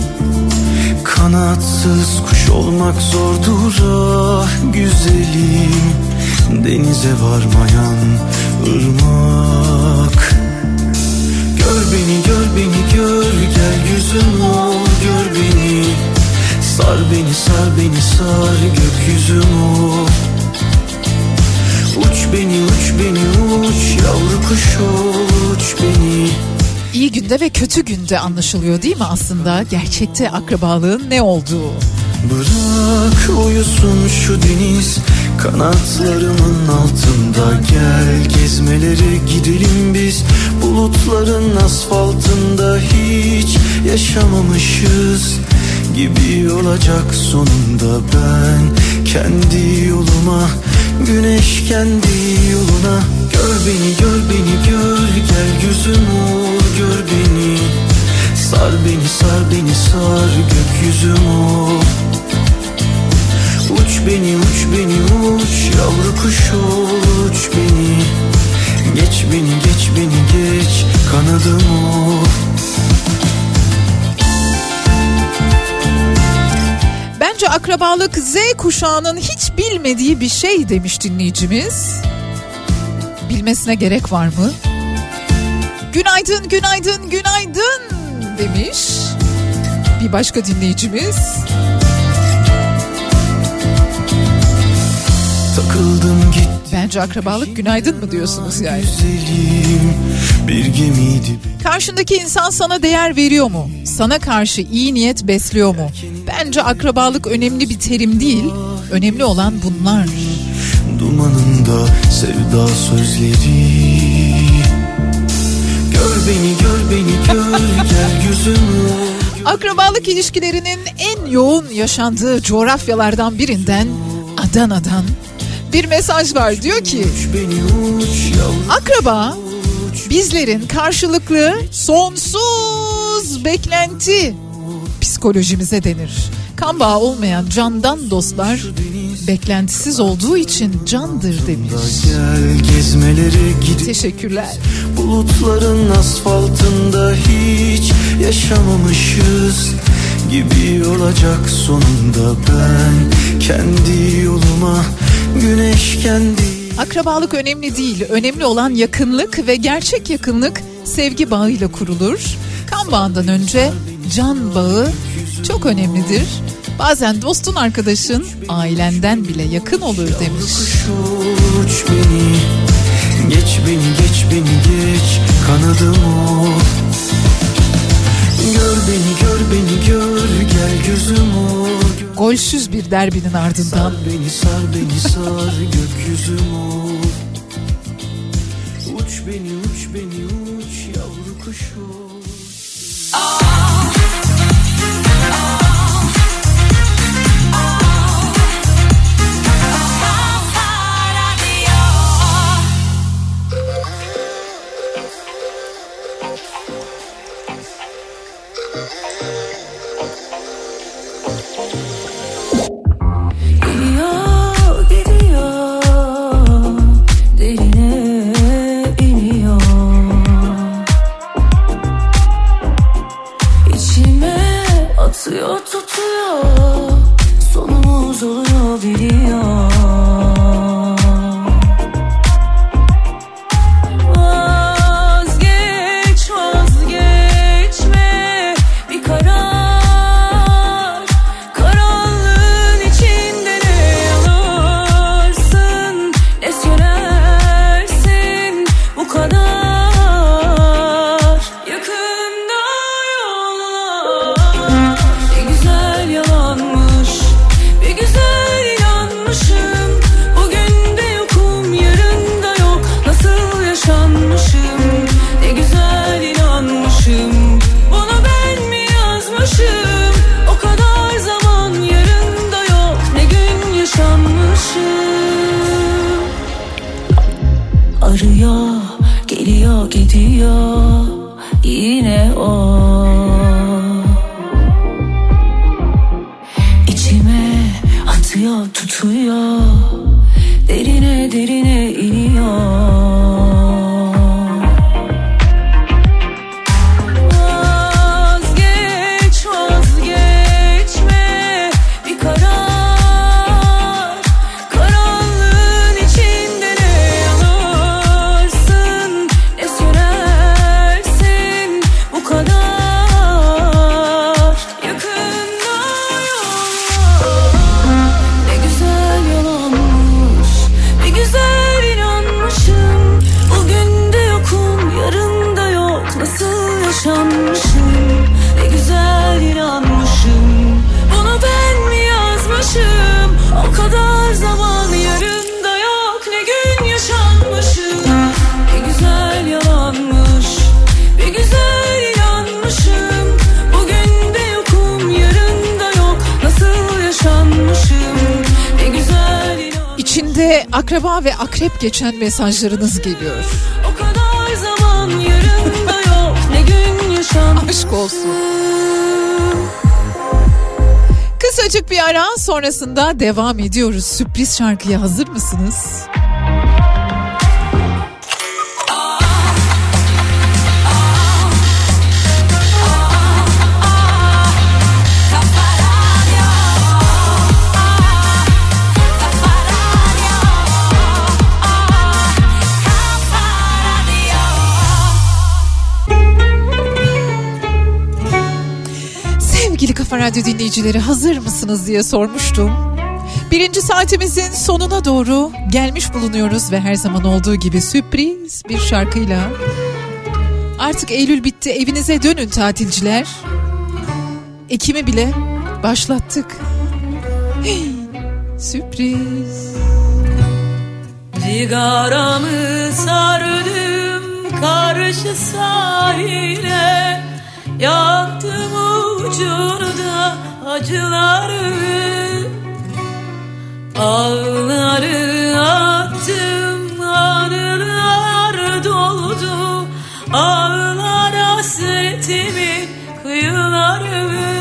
Kanatsız kuş olmak zordur ah güzelim, denize varmayan ırmak. Gör beni gör beni gör, gel yüzüm ol gör beni. Sar beni sar beni sar gökyüzüm ol. Uç beni uç beni uç yavru kuş uç beni. İyi günde ve kötü günde anlaşılıyor değil mi aslında gerçekte akrabalığın ne olduğu? Bırak uyusun şu deniz kanatlarımın altında, gel gezmelere gidelim biz. Bulutların asfaltında hiç yaşamamışız gibi olacak sonunda. Ben kendi yoluma, güneş kendi yoluna. Gör beni gör beni gör, gel yüzüm ol gör beni. Sar beni sar beni sar gökyüzüm ol. Uç beni uç beni uç yavru kuş uç beni. Geç beni geç beni geç kanadım ol. Bence akrabalık Z kuşağının hiç bilmediği bir şey demiş dinleyicimiz. Bilmesine gerek var mı? Günaydın, günaydın, günaydın demiş bir başka dinleyicimiz. Takıldım git. Bence akrabalık günaydın mı diyorsunuz yani? Güzelim, bir gemiydi. Karşındaki insan sana değer veriyor mu? Sana karşı iyi niyet besliyor mu? Bence akrabalık önemli bir terim değil. Önemli olan bunlar. Dumanında sevda sözleri. Gör beni gör beni gör, gel yüzümü. Akrabalık ilişkilerinin en yoğun yaşandığı coğrafyalardan birinden, Adana'dan bir mesaj var. Diyor ki akraba bizlerin karşılıklı sonsuz beklenti psikolojimize denir. Kan bağı olmayan candan dostlar beklentisiz olduğu için candır demiş. Gel gezmelere gidip. Teşekkürler. Bulutların asfaltında hiç yaşamamışız gibi olacak sonunda. Ben kendi yoluma, güneş kendi. Akrabalık önemli değil. Önemli olan yakınlık ve gerçek yakınlık sevgi bağıyla kurulur. Kan bağından önce can bağı çok önemlidir. Bazen dostun, arkadaşın, ailenden bile yakın olur demiş. Uç beni, geç beni, geç beni, geç kanadıma. Gör beni, gör beni, gör, gel gözüme. Golsüz bir derbinin ardından. Sar beni, sar beni, sar gökyüzüme. Uç beni, uç beni, uç yavru kuşum. Tutuyor, sonumuz oluyor biliyor. Vazgeç, vazgeçme bir karar. Karanlığın içinde ne yanarsın, ne söylersin bu kadar. Arıyor, geliyor, gidiyor yine o. İçime atıyor, tutuyor, derine derine iniyor. Vazgeç, vazgeçme bir karar. Ne güzel inanmışım, bunu ben mi yazmışım? O kadar zaman yarında yok, ne gün yaşanmışım. Ne güzel yalanmış, bir güzel inanmışım. Bugün de yokum, yarın da yok, nasıl yaşanmışım? Ne güzel inanmışım. İçinde akraba ve akrep geçen mesajlarınız geliyor. O kadar zaman yarın da yok, ne gün yaşanmışım. Aşk olsun. Kısacık bir ara sonrasında devam ediyoruz. Sürpriz şarkıya hazır mısınız? Sevgili Kafa Radyo dinleyicileri, hazır mısınız diye sormuştum. Birinci saatimizin sonuna doğru gelmiş bulunuyoruz ve her zaman olduğu gibi sürpriz bir şarkıyla. Artık Eylül bitti, evinize dönün tatilciler. Ekim'i bile başlattık. Hey, sürpriz. Cigaramı sardım karşı sahile, yaktım ucunda acıları, ağları attım, anılar doldu, ağlar hasretimin kıyılarımı.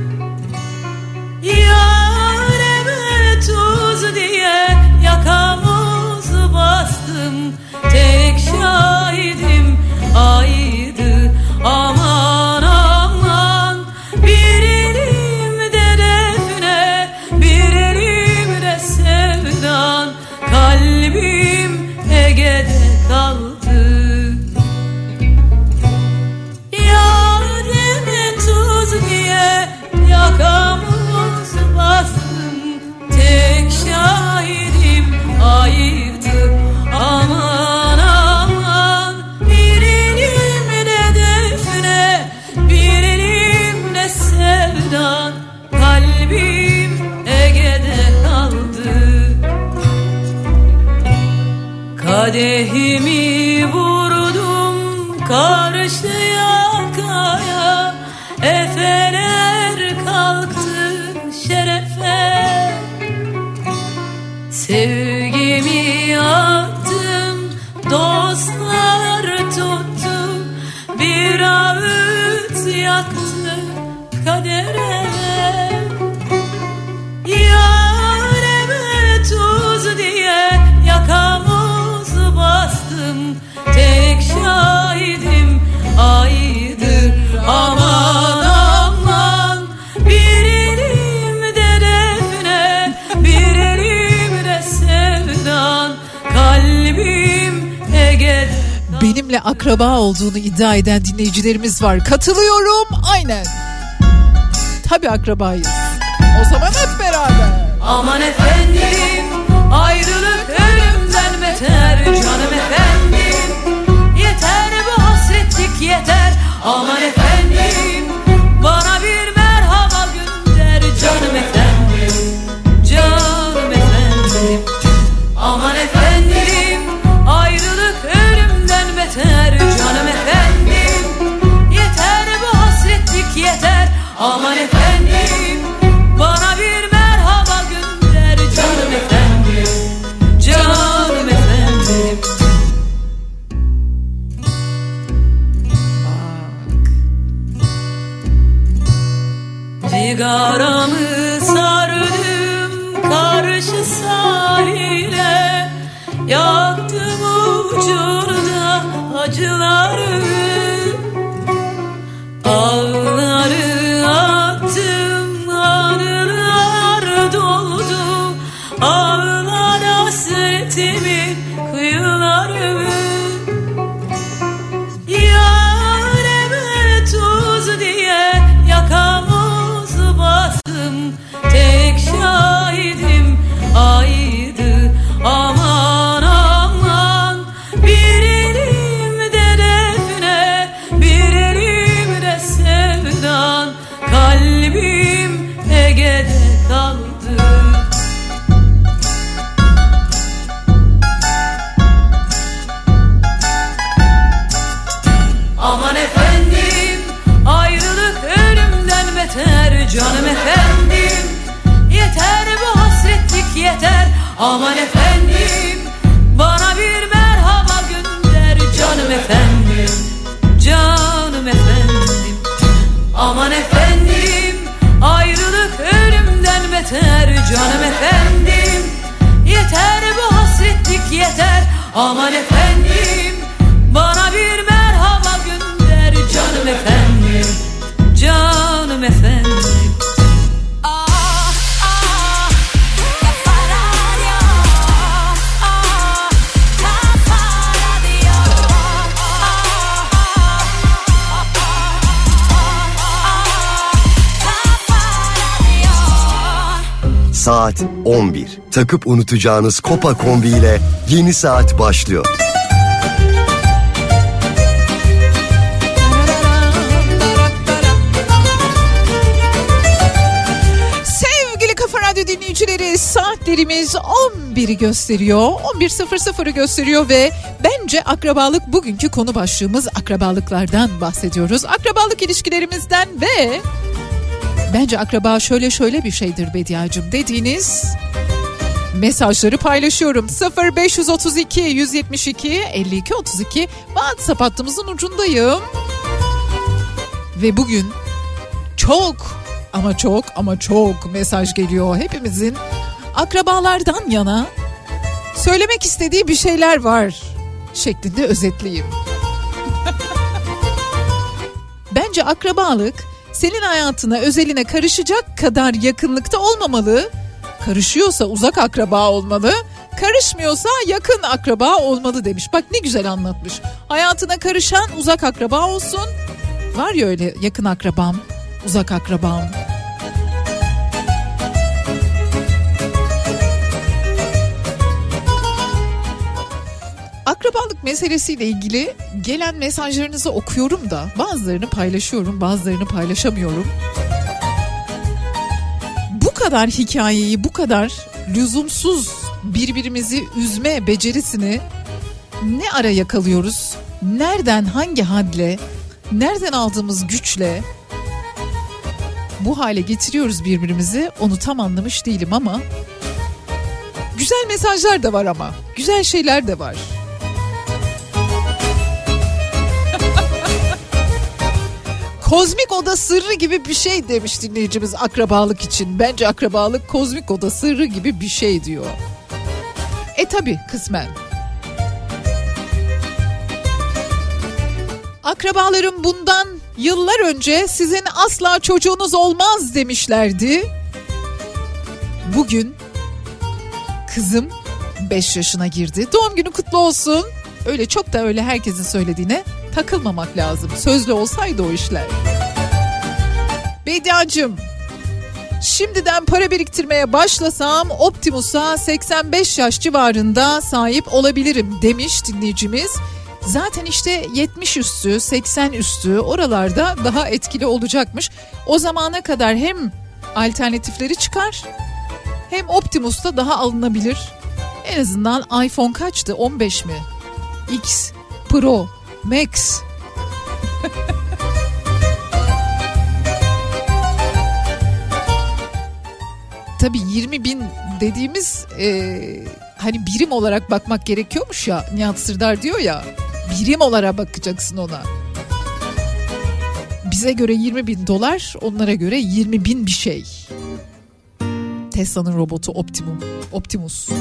Yareme tuz diye yakamız bastım, tek şahidim aydı, aman aman. ağıt yaktı kadere, yareme tuz diye yakamoz bastım. Tek şahidim aydır, aman aman. Bir elimde defne, bir elimde sevdan, kalbim Ege'de. Benimle akraba olduğunu iddia eden dinleyicilerimiz var. Katılıyorum, aynen. Tabii akrabayız. O zaman hep beraber. Aman efendim, ayrılık ölümden beter. Canım efendim, yeter bu hasretlik yeter. Aman efendim, bana bir merhaba gönder. Canım efendim, canım efendim. Aman efendim, ayrılık ölümden beter. Canım efendim, yeter bu hasretlik yeter. Aman efendim, bana bir merhaba gönder. Canım efendim, canım efendim. Cigaramı sardım karşı sahile, yaktım ucunda acılarımı. Ağları attım, anılar doldu, ağlar hasretimin kıyılarımı. Yareme tuz diye yakamoz bastım. Tek şahidim aydı, aman aman. Bir elimde defne, bir elimde sevdan, kalbim Ege'de kaldı. Aman efendim, ayrılık ölümden beter. Canım efendim, yeter bu hasretlik yeter. Aman efendim, bana bir merhaba gönder. Canım efendim, canım efendim. Aman efendim, ayrılık ölümden beter. Canım efendim, yeter bu hasretlik yeter. Aman efendim, bana bir merhaba gönder. Canım efendim, canım efendim. Saat on bir. Takıp unutacağınız Kopa Kombi ile yeni saat başlıyor. Sevgili Kafa Radyo dinleyicileri, saatlerimiz on biri gösteriyor. on bir sıfır sıfırı gösteriyor ve bence akrabalık bugünkü konu başlığımız. Akrabalıklardan bahsediyoruz. Akrabalık ilişkilerimizden ve bence akraba şöyle şöyle bir şeydir Bediacığım dediğiniz mesajları paylaşıyorum. sıfır beş otuz iki yüz yetmiş iki elli iki otuz iki WhatsApp hattımızın ucundayım. Ve bugün çok ama çok ama çok mesaj geliyor. Hepimizin akrabalardan yana söylemek istediği bir şeyler var şeklinde özetleyeyim. Bence akrabalık senin hayatına, özeline karışacak kadar yakınlıkta olmamalı. Karışıyorsa uzak akraba olmalı. Karışmıyorsa yakın akraba olmalı demiş. Bak ne güzel anlatmış. Hayatına karışan uzak akraba olsun. Var ya öyle yakın akrabam, uzak akrabam. Akrabalık meselesiyle ilgili gelen mesajlarınızı okuyorum da bazılarını paylaşıyorum, bazılarını paylaşamıyorum. Bu kadar hikayeyi, bu kadar lüzumsuz birbirimizi üzme becerisini ne ara yakalıyoruz? Nereden, hangi hadle, nereden aldığımız güçle bu hale getiriyoruz birbirimizi, onu tam anlamış değilim ama güzel mesajlar da var ama güzel şeyler de var. kozmik oda sırrı gibi bir şey demiş dinleyicimiz akrabalık için. Bence akrabalık kozmik oda sırrı gibi bir şey diyor. E tabi kısmen. Akrabalarım bundan yıllar önce sizin asla çocuğunuz olmaz demişlerdi. Bugün kızım beş yaşına girdi. Doğum günü kutlu olsun. Öyle çok da öyle herkesin söylediğine takılmamak lazım. Sözlü olsaydı o işler. Bediacığım, şimdiden para biriktirmeye başlasam Optimus'a seksen beş yaş civarında sahip olabilirim demiş dinleyicimiz. Zaten işte yetmiş üstü, seksen üstü oralarda daha etkili olacakmış. O zamana kadar hem alternatifleri çıkar hem Optimus'ta daha alınabilir. En azından iPhone kaçtı? on beş mi? X, Pro, Max. Tabii yirmi bin dediğimiz e, hani birim olarak bakmak gerekiyormuş ya. Nihat Sırdar diyor ya, birim olarak bakacaksın ona. Bize göre yirmi bin dolar, onlara göre yirmi bin bir şey. Tesla'nın robotu Optimum, Optimus.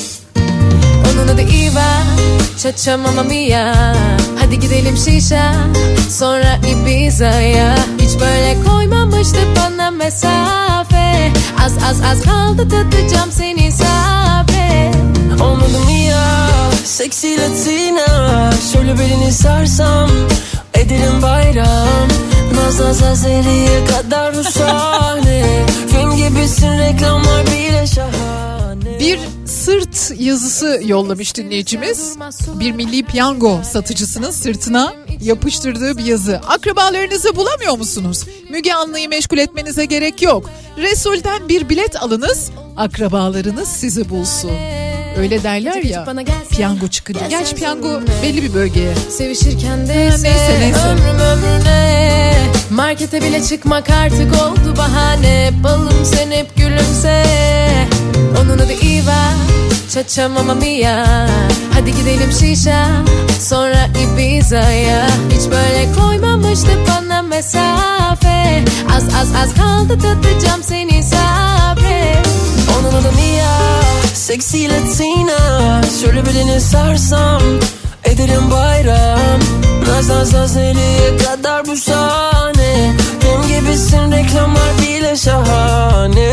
Onun adı Eva, Chacha Mamma Mia. Hadi gidelim şişe, sonra Ibiza'ya. Hiç böyle koymamıştı bana mesafe. Az az az kaldı tutacağım seni sabret. Onun adı Mia, seksi Latina. Şöyle belini sarsam ederim bayram. Naz naz naz eriye kadar bu sahne. Film gibisin, reklamlar bile şahane. Bir sırt yazısı yollamış dinleyicimiz. Bir milli piyango satıcısının sırtına yapıştırdığı bir yazı. Akrabalarınızı bulamıyor musunuz? Müge Anlı'yı meşgul etmenize gerek yok. Resul'den bir bilet alınız, akrabalarınız sizi bulsun. Öyle derler ya, piyango çıkınca. Gerçi piyango belli bir bölgeye. Sevişirken de neyse neyse. Ömrüm ömrüne. Markete bile çıkmak artık oldu bahane. Balım sen hep gülümse. Onun adı Eva, Chacha Mamma Mia. Hadi gidelim şişe, sonra Ibiza'ya. Hiç böyle koymamıştı bana mesafe. Az az az kaldı tutacağım seni sabret. Onun adı Mia, seksi Latina. Şöyle belini sarsam ederim bayram. Naz naz naz nereye kadar bu sahne. Film gibisin, reklamlar bile şahane.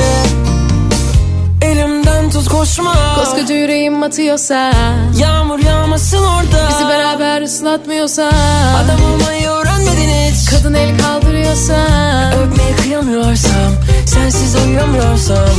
Elimden tut koşma. Koskoca yüreğim atıyorsa, yağmur yağmasın orada. Bizi beraber ıslatmıyorsa, adam olmayı öğrenmedin hiç. Kadın el kaldırıyorsa, öpmeye kıyamıyorsam, sensiz uyuyamıyorsam.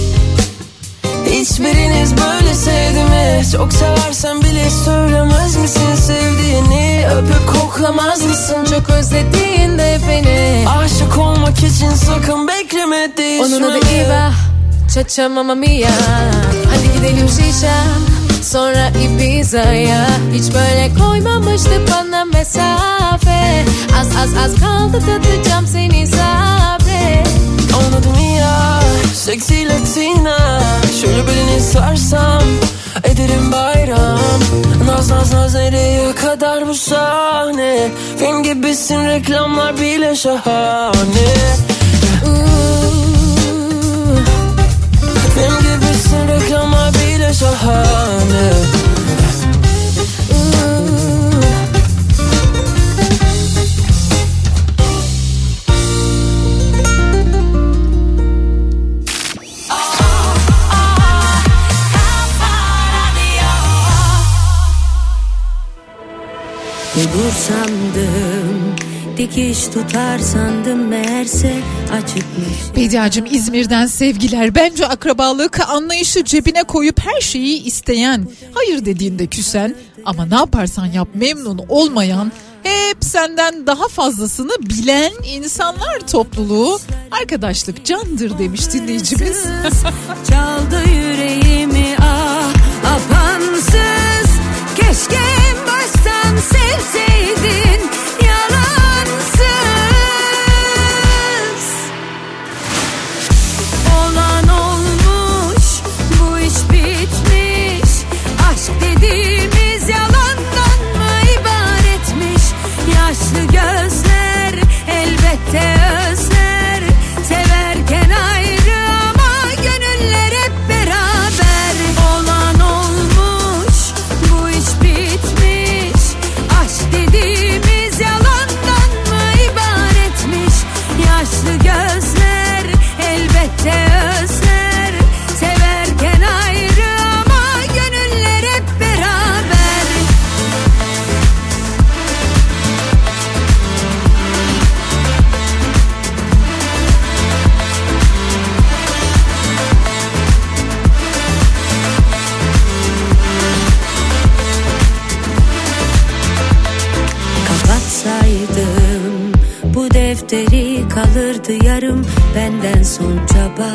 Hiçbiriniz böyle sevdi mi? Çok seversen bile söylemez misin sevdiğini? Öpüp koklamaz mısın? Çok özlediğinde beni. Aşık olmak için sakın bekleme, değişme. Onun adı Eva, Chacha Mamma Mia. Hadi gidelim şişe, sonra Ibiza'ya. Hiç böyle koymamıştı bana mesafe. Az az az kaldı tutacağım seni sabret. Onun adı Mia, seksi Latina. Şöyle belini sarsam ederim bayram. Naz naz naz nereye kadar bu sahne. Film gibisin, reklamlar bile şahane. Film gibisin, reklamlar bile şahane. Bulur sandım, dikiş tutar sandım, meğerse açıkmış. Bediacığım İzmir'den sevgiler. Bence akrabalık anlayışı cebine koyup her şeyi isteyen, hayır dediğinde küsen ama ne yaparsan yap memnun olmayan, hep senden daha fazlasını bilen insanlar topluluğu. Arkadaşlık candır demiş dinleyicimiz. Çaldı yüreğimi ah apansız. Keşke en baştan sevseydin yalansız. Olan olmuş, bu iş bitmiş. Aşk dediğimiz yalandan mı ibaretmiş? Yaşlı gözler elbet bu defteri, kalırdı yarım benden son çaba.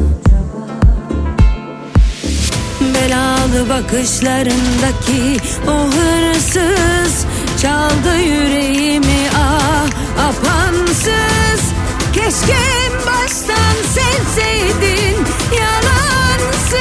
Belalı bakışlarındaki o hırsız çaldı yüreğimi, ah apansız. Keşke en baştan sevseydin yalansız.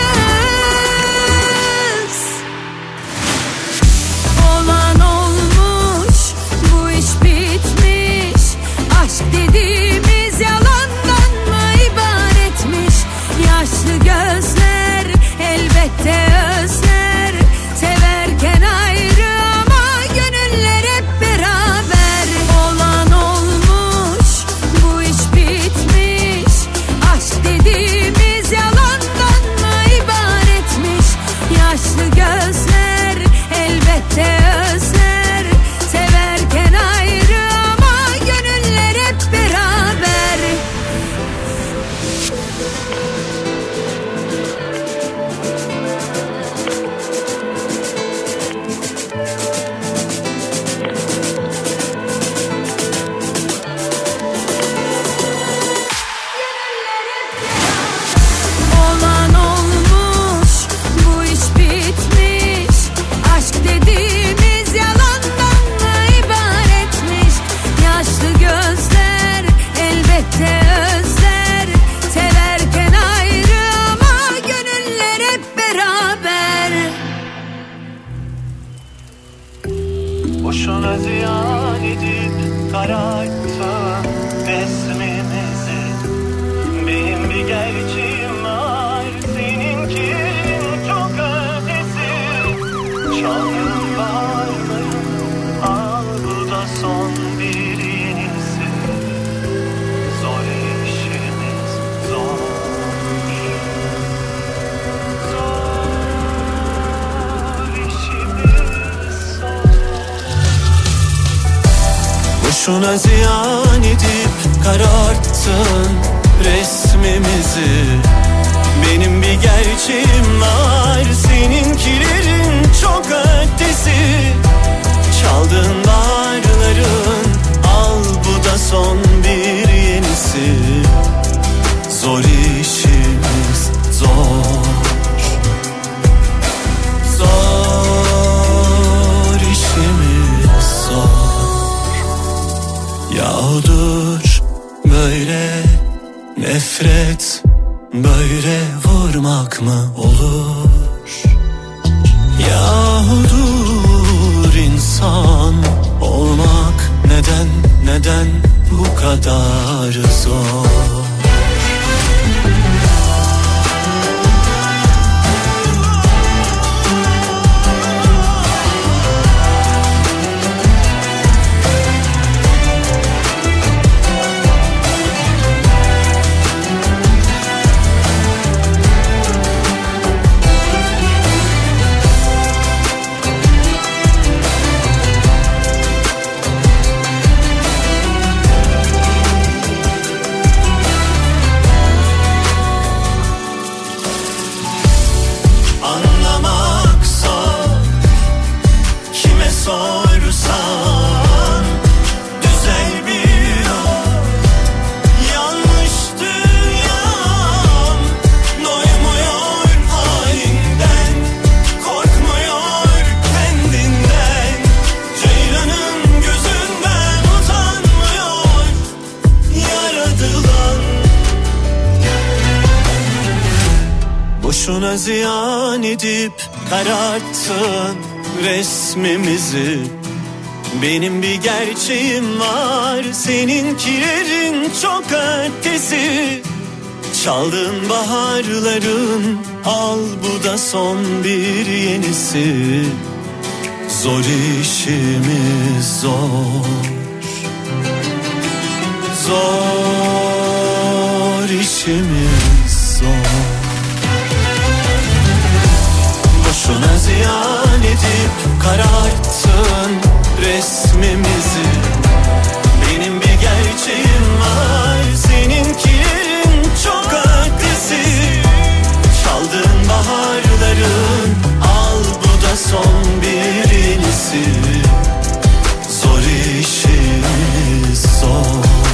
Olan olmuş, bu iş bitmiş. Aşk dediğimiz yalandan mı ibaretmiş? Yaşlı gözler elbette özler, severken ayrı ama gönüller hep beraber. Olan olmuş, bu iş bitmiş. Aşk dediğimiz yalandan mı ibaretmiş? Yaşlı gözler elbette özler, severken ayrı ama gönüller hep beraber. Olan olmuş, bu iş bitmiş. Aşk dediğimiz yalandan mı ibaretmiş? Yaşlı gözler elbette özler, severken ayrı ama gönüller hep beraber. Boşuna ziyan edip kararttın resmimizi. Benim bir gerçeğim var, seninkinin çok ötesi. Çaldığın bağırlarım, al bu da son bir yenisi. Zor işimiz zor. Zor işimiz zor. Boşuna ziyan edip kararttın resmimizi. Benim bir gerçeğim var, seninkilerin çok ötesi. Çaldığın bağırların, al bu da son bir yenisi. Zor işimiz zor. Zor işimiz zor. Yahu dur, böyle nefret, böyle vurmak mı olur? Yahu dur, insan olmak neden, neden bu kadar zor? Anlamak zor, kime sorsan güzel bir yol. Yanlış dünyam doymuyor halinden, korkmuyor kendinden. Ceylanın gözünden utanmıyor yaradılan. Boşuna ziyan edip kararttın resmimizi. Benim bir gerçeğim var, seninkilerin çok ötesi. Çaldığın baharların, al bu da son bir yenisi. Zor işimiz zor. Zor işimiz zor. Boşuna ziyan edip kararttın resmimizi. Benim bir gerçeğim var, seninkilerin çok ötesi. Çaldığın baharların, al bu da son bir yenisi. Zor işimiz zor.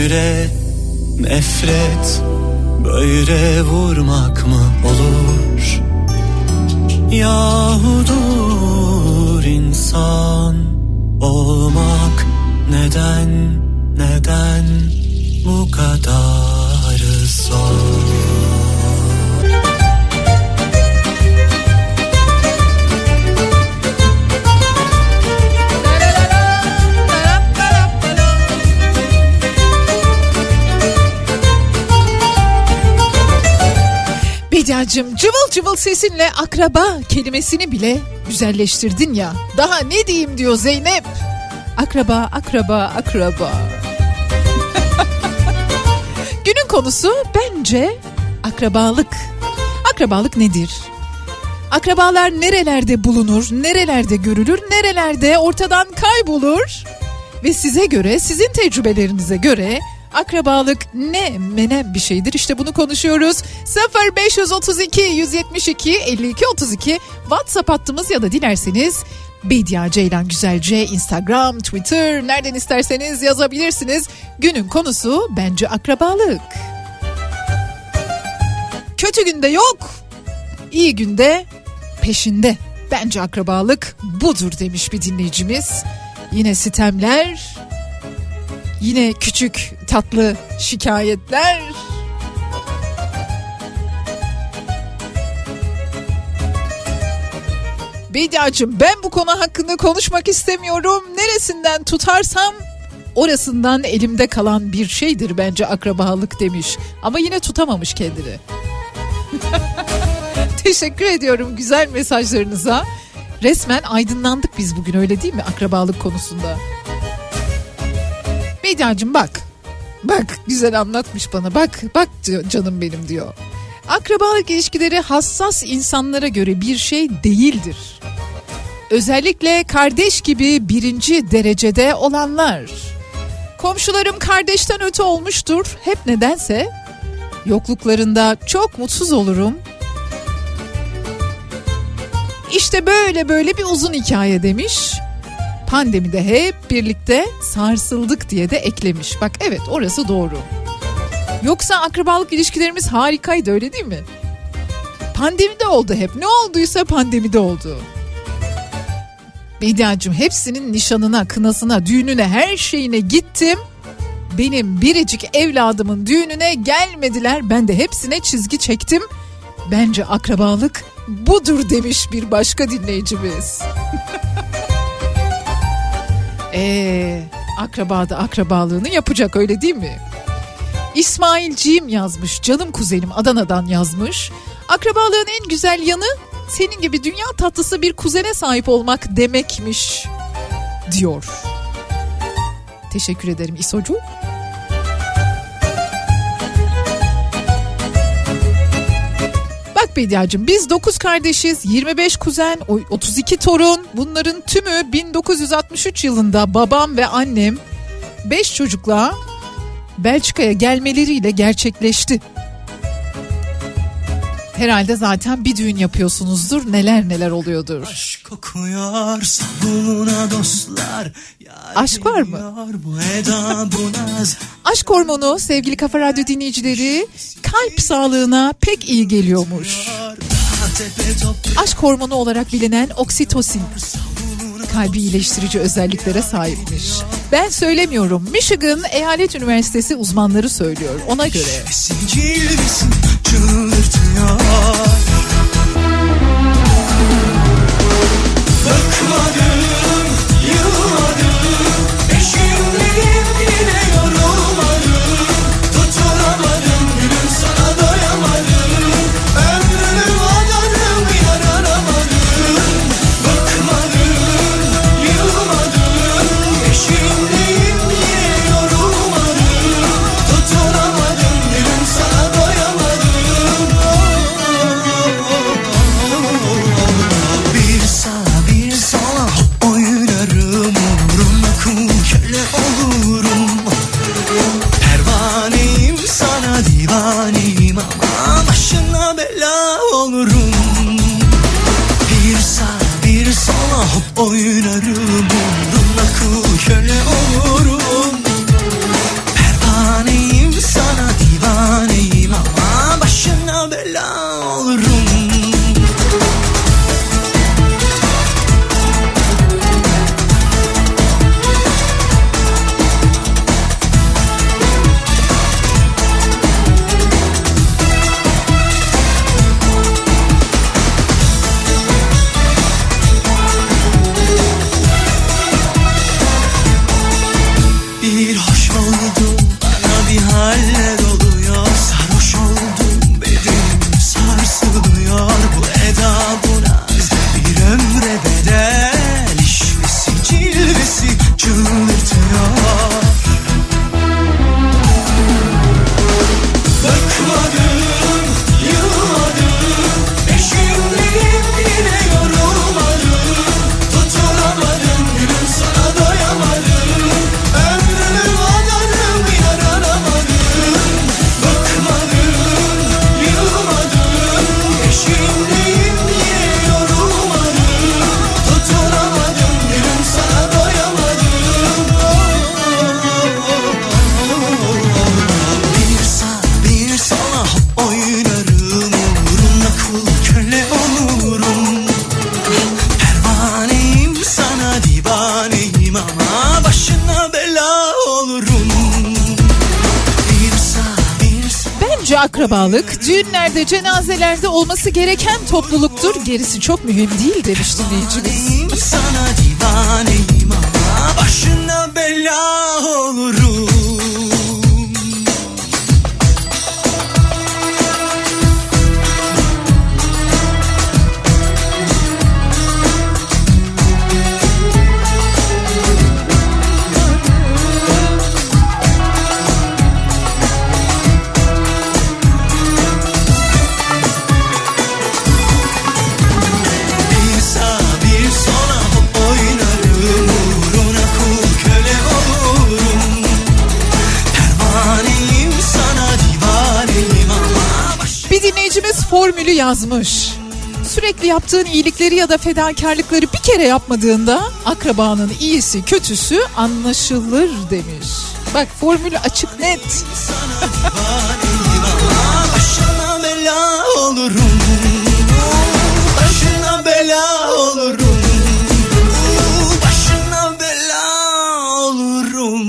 Yüreğe nefret böyle vurmak mı olur? Yahu dur, insan olmak neden, neden bu kadar zor? Bediacığım, cıvıl cıvıl sesinle akraba kelimesini bile güzelleştirdin ya. Daha ne diyeyim diyor Zeynep. Akraba, akraba, akraba. Günün konusu bence akrabalık. Akrabalık nedir? Akrabalar nerelerde bulunur, nerelerde görülür, nerelerde ortadan kaybolur? Ve size göre, sizin tecrübelerinize göre akrabalık ne menem bir şeydir? İşte bunu konuşuyoruz. sıfır beş otuz iki yüz yetmiş iki elli iki otuz iki WhatsApp hattımız ya da dilerseniz Bedia Ceylan Güzelce Instagram, Twitter, nereden isterseniz yazabilirsiniz. Günün konusu bence akrabalık. Kötü günde yok, iyi günde peşinde. Bence akrabalık budur demiş bir dinleyicimiz. Yine sitemler, yine küçük tatlı şikayetler. Bediacığım, ben bu konu hakkında konuşmak istemiyorum. Neresinden tutarsam orasından elimde kalan bir şeydir bence akrabalık demiş. Ama yine tutamamış kendini. Teşekkür ediyorum güzel mesajlarınıza. Resmen aydınlandık biz bugün, öyle değil mi, akrabalık konusunda? Bediacığım bak. Bak, güzel anlatmış bana. Bak, bak canım benim diyor. Akrabalık ilişkileri hassas insanlara göre bir şey değildir. Özellikle kardeş gibi birinci derecede olanlar. Komşularım kardeşten öte olmuştur. Hep nedense yokluklarında çok mutsuz olurum. İşte böyle böyle bir uzun hikaye demiş. Pandemide hep birlikte sarsıldık diye de eklemiş. Bak evet, orası doğru. Yoksa akrabalık ilişkilerimiz harikaydı, öyle değil mi? Pandemide oldu hep. Ne olduysa pandemide oldu. Bediacığım, hepsinin nişanına, kınasına, düğününe, her şeyine gittim. Benim biricik evladımın düğününe gelmediler. Ben de hepsine çizgi çektim. Bence akrabalık budur demiş bir başka dinleyicimiz. Eee akraba da akrabalığını yapacak, öyle değil mi? İsmailciğim yazmış, canım kuzenim Adana'dan yazmış. Akrabalığın en güzel yanı senin gibi dünya tatlısı bir kuzene sahip olmak demekmiş diyor. Teşekkür ederim İsocu. Bak Bediacığım, biz dokuz kardeşiz, yirmi beş kuzen, otuz iki torun. Bunların tümü bin dokuz yüz altmış üç yılında babam ve annem beş çocukla Belçika'ya gelmeleriyle gerçekleşti. Herhalde zaten bir düğün yapıyorsunuzdur, neler neler oluyordur. Aşk kokuyor sabuna dostlar. Aşk var mı? Aşk hormonu sevgili Kafa Radyo dinleyicileri kalp sağlığına pek iyi geliyormuş. Aşk hormonu olarak bilinen oksitosin kalbi iyileştirici özelliklere sahipmiş. Ben söylemiyorum, Michigan Eyalet Üniversitesi uzmanları söylüyor, ona göre. Bıkmadım, yılmadım, peşindeyim yine yorulmadım. Tutunamadım, gülüm sana doyamadım. Ömrümü adadım, yaranamadım. Bıkmadım, yılmadım, peşindeyim yine yorulmadım. Tutunamadım, gülüm sana doyamadım. Bir sağa bir sola oynarım, umrumda kum köle olurum. Pervaneyim sana divaneyim ama başına bela olurum. Bir sağa bir sola hop oynarım, umrumda kum köle olurum. Pervaneyim olurum. Bir hoş oldum, bana bir haller oluyor. Sarhoş oldum, bedenim sarsılıyor. Bu eda bu naz bir ömre bedel. İşvesi cilvesi çıldırtıyor. Bıkmadım, yılmadım, peşindeyim yine yorulmadım. Tutunamadım, gülüm sana doyamadım. Ömrümü adadım, yaranamadım. Bıkmadım, yılmadım, peşindeyim yine yorulmadım. Tutunamadım, gülüm sana doyamadım. Bir sağ bir sola hop oynarım, uğruna kul köle olurum. Pervaneyim sana divaneyim ama başına bela olurum. Bir sağ bir sola. Bence akrabalık düğünlerde, cenazelerde olması gereken topluluktur. Gerisi çok mühim değil demiş dinleyicimiz. Pervaneyim sana divaneyim ama başına bela olurum. Bir sağ bir sola hop oynarım, uğruna kul köle olurum. Pervaneyim sana divaneyim ama baş... Bir dinleyicimiz formülü yazmış. Sürekli yaptığın iyilikleri ya da fedakarlıkları bir kere yapmadığında akrabanın iyisi kötüsü anlaşılır demiş. Bak formülü açık net. Sana divaneyim ama başına bela olurum. Başına bela olurum. Başına bela olurum.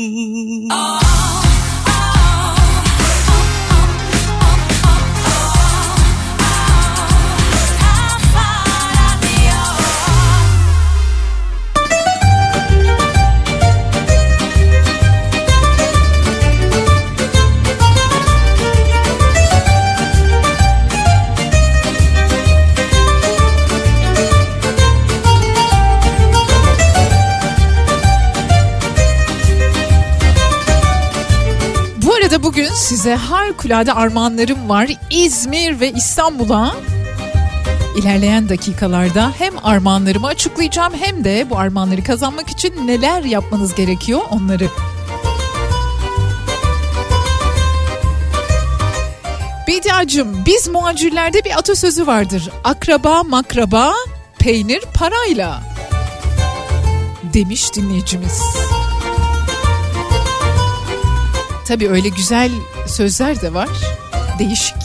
Bu arada bugün size harikulade armağanlarım var. İzmir ve İstanbul'a ilerleyen dakikalarda hem armağanlarımı açıklayacağım hem de bu armağanları kazanmak için neler yapmanız gerekiyor onları. Bediacığım, biz muhacirlerde bir atasözü vardır. Akraba makraba peynir parayla demiş dinleyicimiz. Tabii öyle güzel sözler de var. Değişik.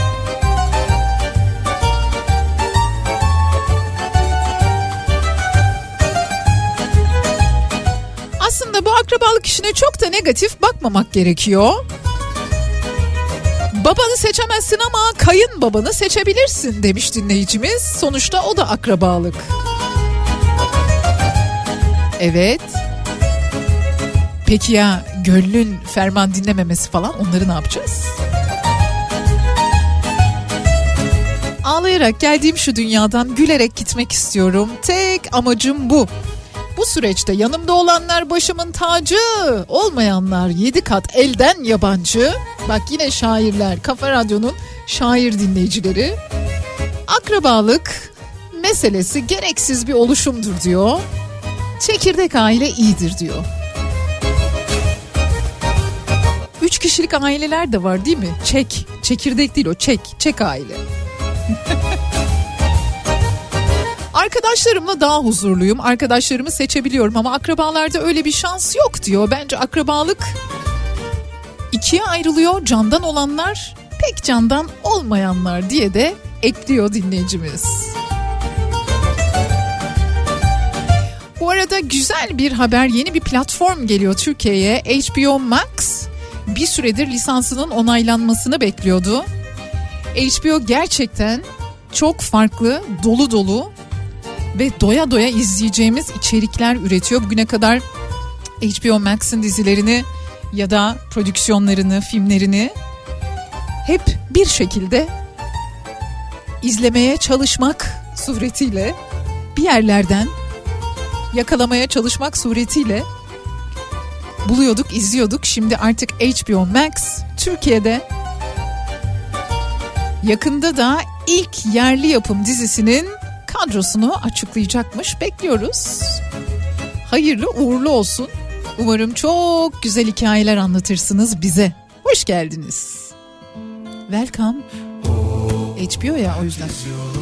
Aslında bu akrabalık işine çok da negatif bakmamak gerekiyor. Babanı seçemezsin ama kayınbabanı seçebilirsin demiş dinleyicimiz. Sonuçta o da akrabalık. Evet. Peki ya gönlün ferman dinlememesi falan, onları ne yapacağız? Ağlayarak geldiğim şu dünyadan gülerek gitmek istiyorum. Tek amacım bu. Bu süreçte yanımda olanlar başımın tacı, olmayanlar yedi kat elden yabancı. Bak yine şairler, Kafa Radyo'nun şair dinleyicileri. Akrabalık meselesi gereksiz bir oluşumdur diyor. Çekirdek aile iyidir diyor. Üç kişilik aileler de var değil mi? Çek, çekirdek değil o, çek, çek aile. Arkadaşlarımla daha huzurluyum. Arkadaşlarımı seçebiliyorum ama akrabalarda öyle bir şans yok diyor. Bence akrabalık ikiye ayrılıyor. Candan olanlar, pek candan olmayanlar diye de ekliyor dinleyicimiz. Bu arada güzel bir haber, yeni bir platform geliyor Türkiye'ye. H B O Max bir süredir lisansının onaylanmasını bekliyordu. H B O gerçekten çok farklı, dolu dolu ve doya doya izleyeceğimiz içerikler üretiyor. Bugüne kadar H B O Max'ın dizilerini ya da prodüksiyonlarını, filmlerini hep bir şekilde izlemeye çalışmak suretiyle, bir yerlerden yakalamaya çalışmak suretiyle buluyorduk, izliyorduk. Şimdi artık H B O Max Türkiye'de yakında da ilk yerli yapım dizisinin kadrosunu açıklayacakmış. Bekliyoruz. Hayırlı uğurlu olsun. Umarım çok güzel hikayeler anlatırsınız bize. Hoş geldiniz. Welcome. H B O ya, o yüzden.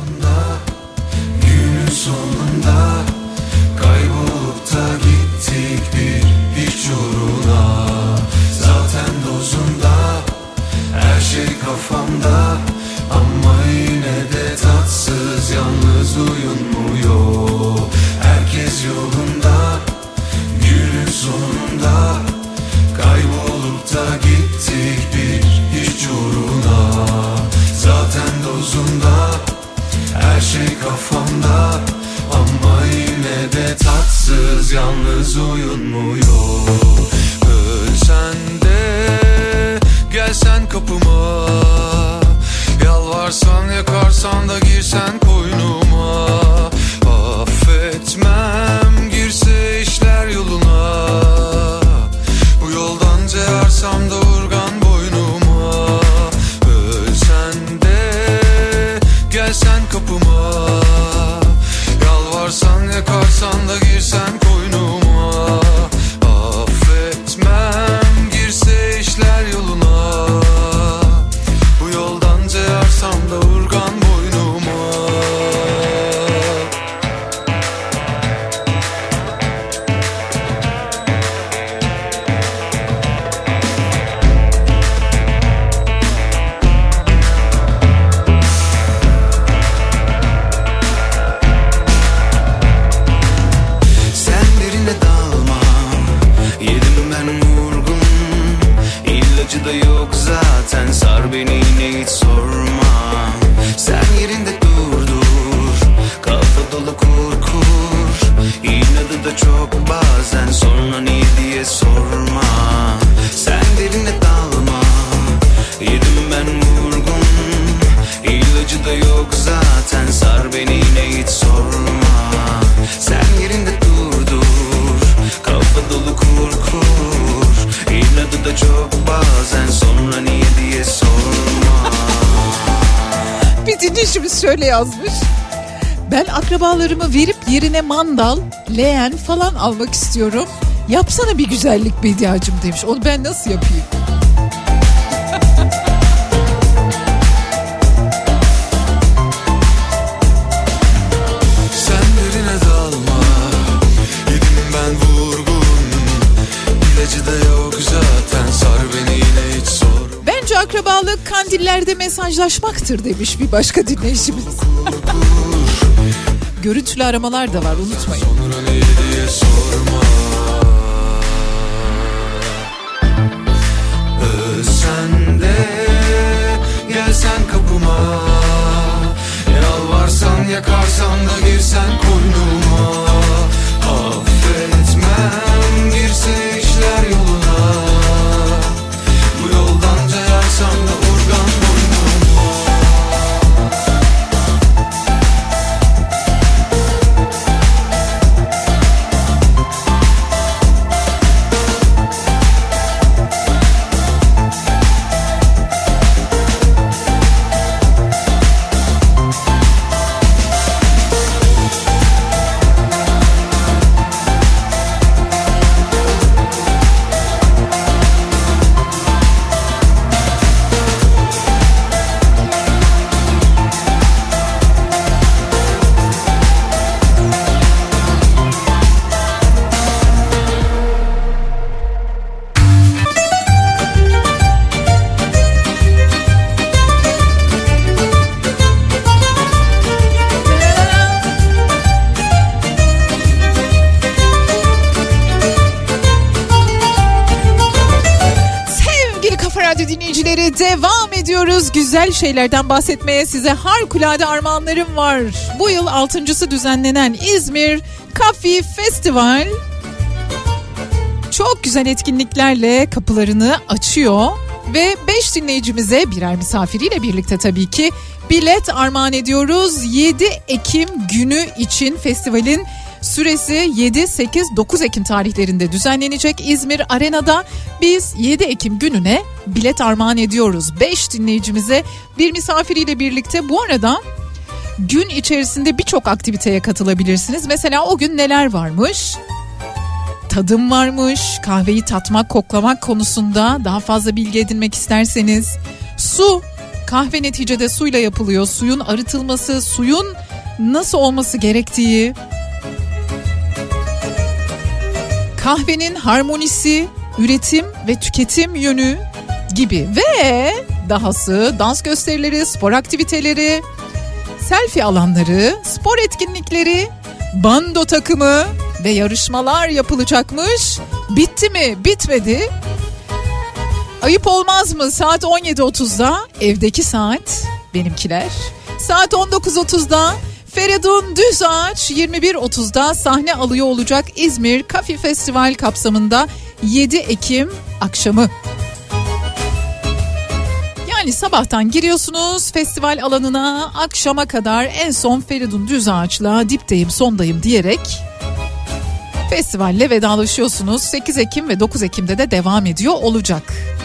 Günün sonunda kaybolup da gittik bir hiç uğruna. Zaten dozunda her şey kafamda, ama yine de tatsız, yalnız uyunmuyor. Herkes yolunda, günün sonunda kaybolup da gittik bir hiç uğruna. Zaten dozunda her şey kafamda, ama yine de tatsız, yalnız uyunmuyor. Ölsen de gelsen kapıma, yalvarsan yakarsan da girsen koynuma. Affetmem girse işler yoluna, bu yoldan ceyarsam da urgan boynuma. Ölsen de gelsen kapıma, yalvarsan yakarsan da girsen koynuma. Affetmem girse işler yoluna, bu yoldan ceyarsam da urgan boynuma. Da yok zaten, sar beni yine hiç sorma. Sen yerinde dur dur, kafa dolu kur kur. İnadı da çok bazen, sonra niye diye sorma. Sen derine dalma, yedim ben vurgun. İlacı da yok zaten, sar beni yine hiç sorma. Sen yerinde dur dur, kafa dolu kur kur. İnadı da çok bazen, sonra niye diye sorma. Bir dinleyicimiz şöyle yazmış: ben akrabalarımı verip yerine mandal, leğen falan almak istiyorum. Yapsana bir güzellik Bediacığım demiş. Onu ben nasıl yapayım? Sen derine dalma, yedim ben vurgun. İlacı da yok zaten, sar beni yine hiç sor. Bence akrabalık kandillerde mesajlaşmaktır demiş bir başka dinleyicimiz. Görüntülü aramalar da var, unutmayın. Sonra ne diye sorma. Ölsen de gelsen kapıma, yalvarsan yakarsan da girsen koynuma. Affetmem girse işler yoluna, bu yoldan cayarsam da urgan boynuma. devam ediyoruz. Güzel şeylerden bahsetmeye size harikulade armağanlarım var. Bu yıl altıncısı düzenlenen İzmir Coffee Festival çok güzel etkinliklerle kapılarını açıyor. Ve beş dinleyicimize birer misafiriyle birlikte tabii ki bilet armağan ediyoruz. yedi Ekim günü için festivalin süresi yedi, sekiz, dokuz Ekim tarihlerinde düzenlenecek İzmir Arena'da. Biz yedi Ekim gününe bilet armağan ediyoruz. beş dinleyicimize bir misafiriyle birlikte. Bu arada gün içerisinde birçok aktiviteye katılabilirsiniz. Mesela o gün neler varmış? Tadım varmış, kahveyi tatmak, koklamak konusunda daha fazla bilgi edinmek isterseniz. Su, kahve neticede suyla yapılıyor. Suyun arıtılması, suyun nasıl olması gerektiği. Kahvenin harmonisi, üretim ve tüketim yönü gibi ve dahası dans gösterileri, spor aktiviteleri, selfie alanları, spor etkinlikleri, bando takımı ve yarışmalar yapılacakmış. Bitti mi? Bitmedi. Ayıp olmaz mı? Saat on yedi otuzda evdeki saat benimkiler. Saat on dokuz otuzda Feridun Düzağaç yirmi bir otuzda sahne alıyor olacak İzmir Coffee Festival kapsamında yedi Ekim akşamı. Yani sabahtan giriyorsunuz festival alanına, akşama kadar en son Feridun Düzağaç'la dipteyim sondayım diyerek festivalle vedalaşıyorsunuz. sekiz Ekim ve dokuz Ekim'de de devam ediyor olacak.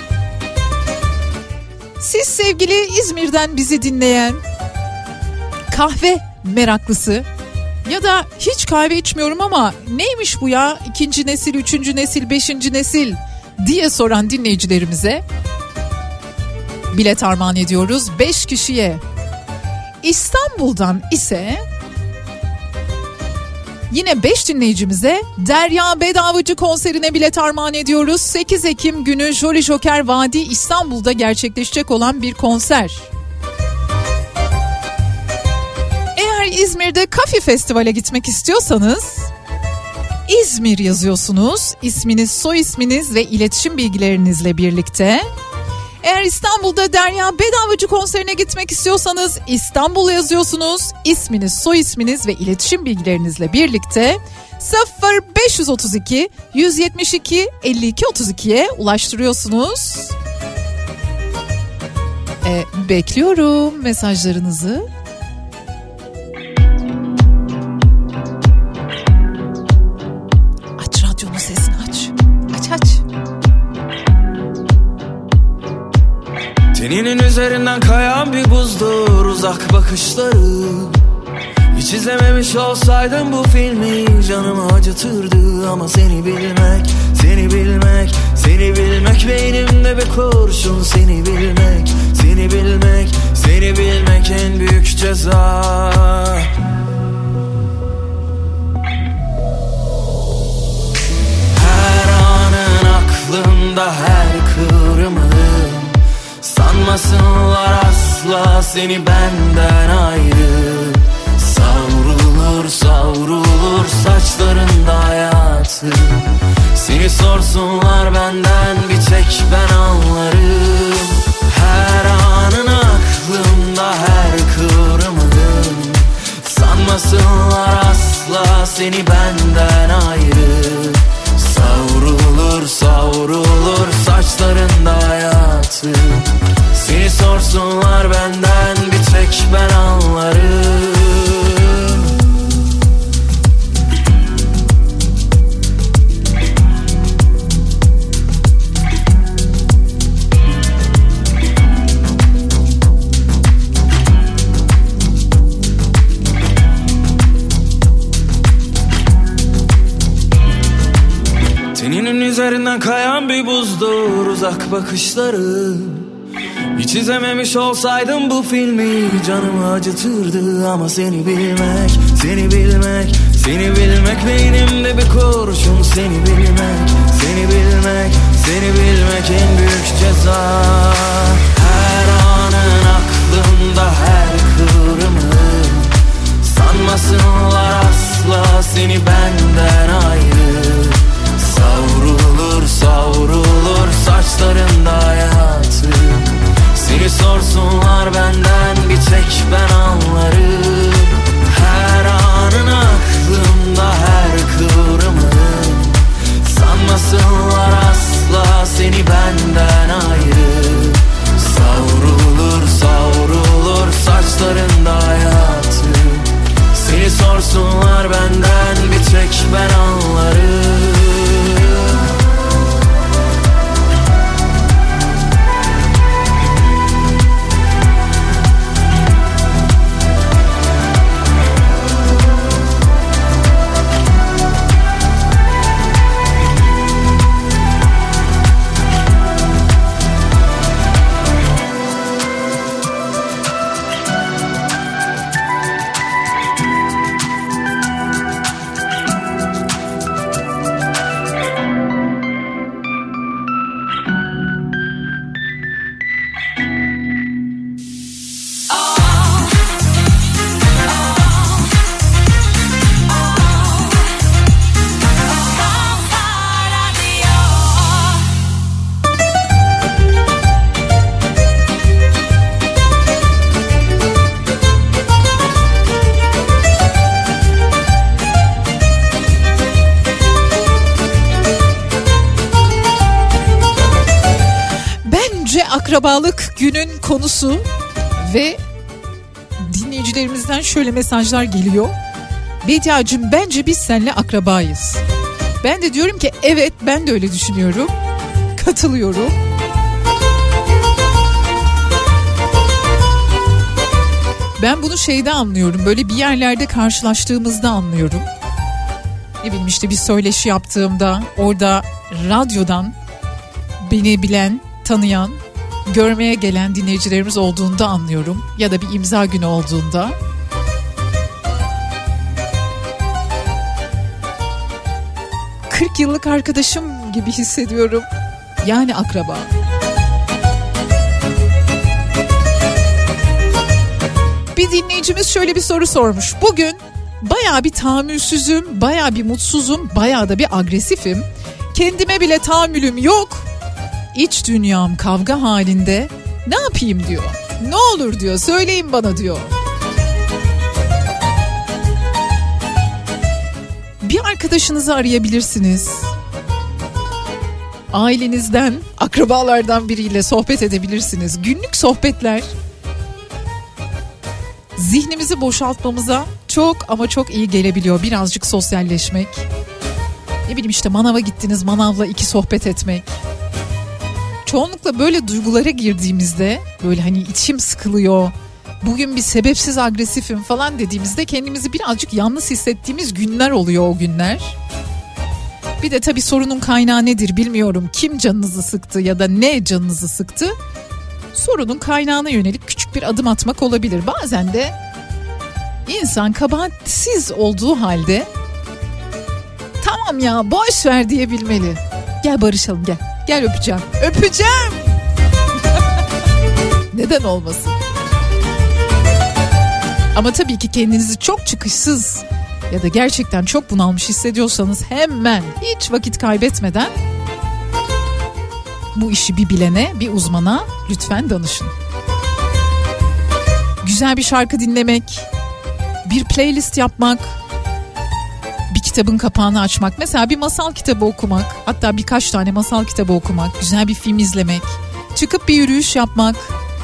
Siz sevgili İzmir'den bizi dinleyen kahve meraklısı ya da hiç kahve içmiyorum ama neymiş bu ya ikinci nesil, üçüncü nesil, beşinci nesil diye soran dinleyicilerimize bilet armağan ediyoruz beş kişiye. İstanbul'dan ise yine beş dinleyicimize Derya Bedavacı konserine bilet armağan ediyoruz. sekiz Ekim günü Jolly Joker Vadi İstanbul'da gerçekleşecek olan bir konser. Eğer İzmir'de Coffee Festival'e gitmek istiyorsanız İzmir yazıyorsunuz. İsminiz, soy isminiz ve iletişim bilgilerinizle birlikte. Eğer İstanbul'da Derya Bedavacı konserine gitmek istiyorsanız İstanbul yazıyorsunuz. İsminiz, soy isminiz ve iletişim bilgilerinizle birlikte sıfır beş otuz iki yüz yetmiş iki elli iki otuz ikiye ulaştırıyorsunuz. Ee, bekliyorum mesajlarınızı. Aç radyonun sesini aç. Aç aç. Teninin üzerinden kayan bir buzdur uzak bakışları. Hiç izlememiş olsaydım bu filmi canımı acıtırdı. Ama seni bilmek, seni bilmek, seni bilmek beynimde bir kurşun. Seni bilmek, seni bilmek, seni bilmek en büyük ceza. Her anın aklımda her kıvrımı. Sanmasınlar asla seni benden ayrı. Savrulur savrulur saçlarında hayatı. Seni sorsunlar benden bir tek ben anlarım. Her anın aklımda her kıvrımın. Sanmasınlar asla seni benden ayrı. Savrulur savrulur saçlarında hayatı. Seni sorsunlar benden bir tek ben anlarım. Teninin üzerinden kayan bir buzdur uzak bakışları. Hiç izlememiş olsaydım bu filmi canımı acıtırdı. Ama seni bilmek, seni bilmek, seni bilmek beynimde bir kurşun. Seni bilmek, seni bilmek, seni bilmek en büyük ceza. Her anın aklımda her kıvrımın. Sanmasınlar asla seni benden ayrı. Savrulur savrulur saçlarında hayatı. akrabalık günün konusu ve dinleyicilerimizden şöyle mesajlar geliyor. Bediacığım, bence biz seninle akrabayız. Ben de diyorum ki evet, ben de öyle düşünüyorum. Katılıyorum. Ben bunu şeyde anlıyorum. Böyle bir yerlerde karşılaştığımızda anlıyorum. Ne bileyim işte bir söyleşi yaptığımda orada radyodan beni bilen, tanıyan, görmeye gelen dinleyicilerimiz olduğunda anlıyorum. Ya da bir imza günü olduğunda. kırk yıllık arkadaşım gibi hissediyorum. Yani akraba. Bir dinleyicimiz şöyle bir soru sormuş. Bugün bayağı bir tahammülsüzüm, bayağı bir mutsuzum, bayağı da bir agresifim. Kendime bile tahammülüm yok. İç dünyam kavga halinde. Ne yapayım diyor. Ne olur diyor, söyleyin bana diyor. Bir arkadaşınızı arayabilirsiniz. Ailenizden, akrabalardan biriyle sohbet edebilirsiniz. Günlük sohbetler zihnimizi boşaltmamıza çok ama çok iyi gelebiliyor. Birazcık sosyalleşmek. Ne bileyim işte manava gittiniz, manavla iki sohbet etmek. Çoğunlukla böyle duygulara girdiğimizde böyle hani içim sıkılıyor, bugün bir sebepsiz agresifim falan dediğimizde kendimizi birazcık yalnız hissettiğimiz günler oluyor o günler. Bir de tabii sorunun kaynağı nedir bilmiyorum. Kim canınızı sıktı ya da ne canınızı sıktı? Sorunun kaynağına yönelik küçük bir adım atmak olabilir. Bazen de insan kabahatsiz olduğu halde tamam ya boş ver diyebilmeli. Gel barışalım, gel. Gel öpeceğim. Öpeceğim. Neden olmasın? Ama tabii ki kendinizi çok çıkışsız ya da gerçekten çok bunalmış hissediyorsanız hemen hiç vakit kaybetmeden bu işi bir bilene, bir uzmana lütfen danışın. Güzel bir şarkı dinlemek, bir playlist yapmak, bir kitabın kapağını açmak, mesela bir masal kitabı okumak, hatta birkaç tane masal kitabı okumak, güzel bir film izlemek, çıkıp bir yürüyüş yapmak,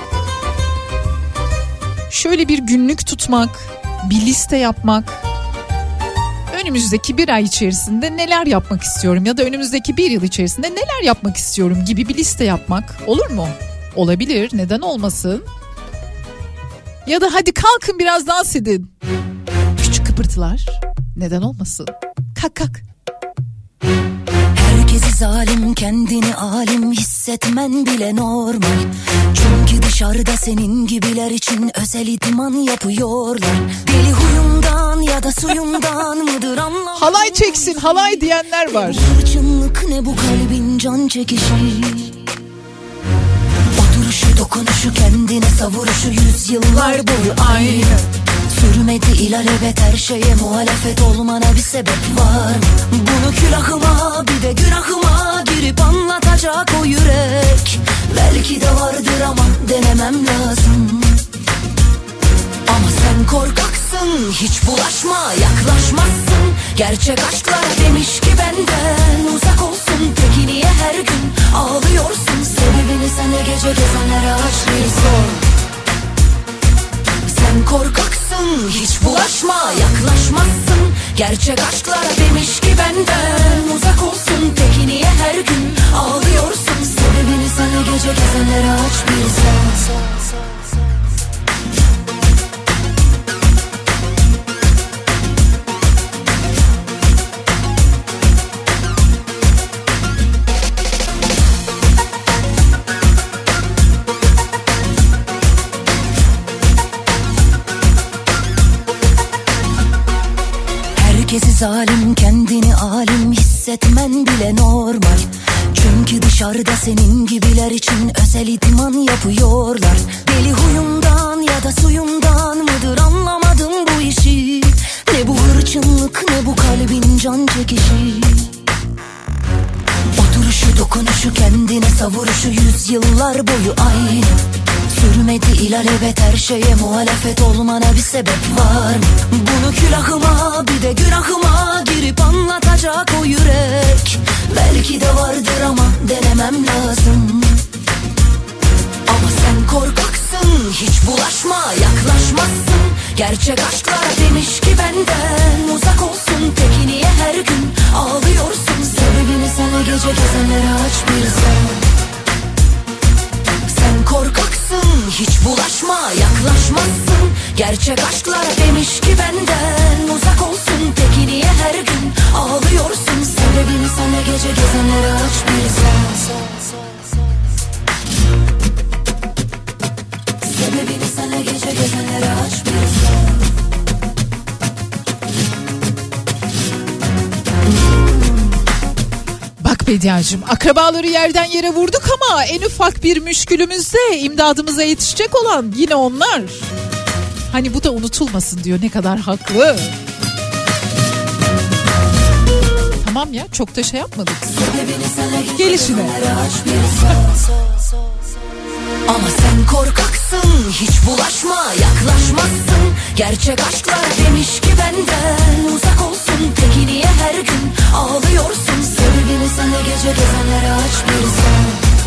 şöyle bir günlük tutmak, bir liste yapmak, önümüzdeki bir ay içerisinde neler yapmak istiyorum ya da önümüzdeki bir yıl içerisinde neler yapmak istiyorum gibi bir liste yapmak olur mu? Olabilir, neden olmasın? Ya da hadi kalkın biraz dans edin. Küçük kıpırtılar, neden olmasın? Kalk kalk. Herkesi zalim, kendini alim hissetmen bile normal. Çünkü dışarıda senin gibiler için özel idman yapıyorlar. Deli huyundan ya da suyundan mıdır anlamadım. Halay çeksin, halay diyenler var. Ne bu hırçınlık, ne bu kalbin can çekişi. Oturuşu, dokunuşu, kendine savuruşu yüzyıllar boyu aynı. Sürmedi ilelebet her şeye muhalefet olmana bir sebep var. Bunu külahıma bir de günahıma girip anlatacak o yürek. Belki de vardır ama denemem lazım. Ama sen korkaksın, hiç bulaşma, yaklaşmazsın. Gerçek aşklar demiş ki benden uzak olsun. Peki niye her gün ağlıyorsun? Sebebini sen de gece gezenlere aç bir sor. Sen korkaksın, hiç bulaşma, yaklaşmazsın. Gerçek aşklar demiş ki benden uzak olsun. Peki niye her gün ağlıyorsun? Sebebini sen de gece gezenlere aç bir sor. Herkesi zalim, kendini alim hissetmen bile normal. Çünkü dışarıda senin gibiler için özel idman yapıyorlar. Deli huyundan ya da suyundan mıdır anlamadım bu işi. Ne bu hırçınlık, ne bu kalbin can çekişi. Oturuşu, dokunuşu, kendine savuruşu yüzyıllar boyu aynı. Sürmedi ilelebet her şeye muhalefet olmana bir sebep var. Bunu külahıma bir de günahıma girip anlatacak o yürek. Belki de vardır ama denemem lazım. korkaksın, hiç bulaşma, yaklaşmazsın. Gerçek aşklar demiş ki benden uzak olsun. Peki niye her gün ağlıyorsun? Sebebini sana gece gezenlere aç bir sen. Sen korkaksın, hiç bulaşma, yaklaşmazsın. Gerçek aşklar demiş ki benden uzak olsun. Peki niye her gün ağlıyorsun? Sebebini sana gece gezenlere aç bir sen. Sebebini sana gece gezenlere aç bir sen. Bak Bediacığım, akrabaları yerden yere vurduk ama en ufak bir müşkülümüzde imdadımıza yetişecek olan yine onlar. Hani bu da unutulmasın diyor, ne kadar haklı. Tamam ya, çok da şey yapmadık. Gelişine. Ama sen korkaksın, hiç bulaşma, yaklaşmazsın. Gerçek aşklar demiş ki benden uzak olsun. Peki niye her gün ağlıyorsun? Sebebini sana gece gezenlere aç bir sen.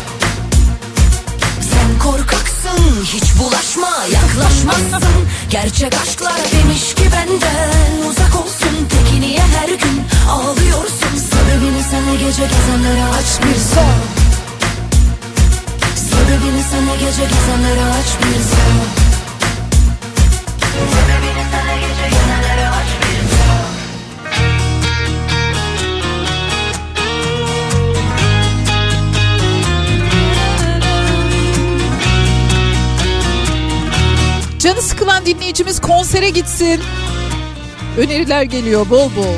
Sen korkaksın, hiç bulaşma, yaklaşmazsın. Gerçek aşklar demiş ki benden uzak olsun. Peki niye her gün ağlıyorsun? Sebebini sana gece gezenlere aç bir sen. Sebebini sana gece gezenlere aç bir sen. Sebebini sana gece gezenlere aç bir sen. Canı sıkılan dinleyicimiz konsere gitsin. Öneriler geliyor bol bol.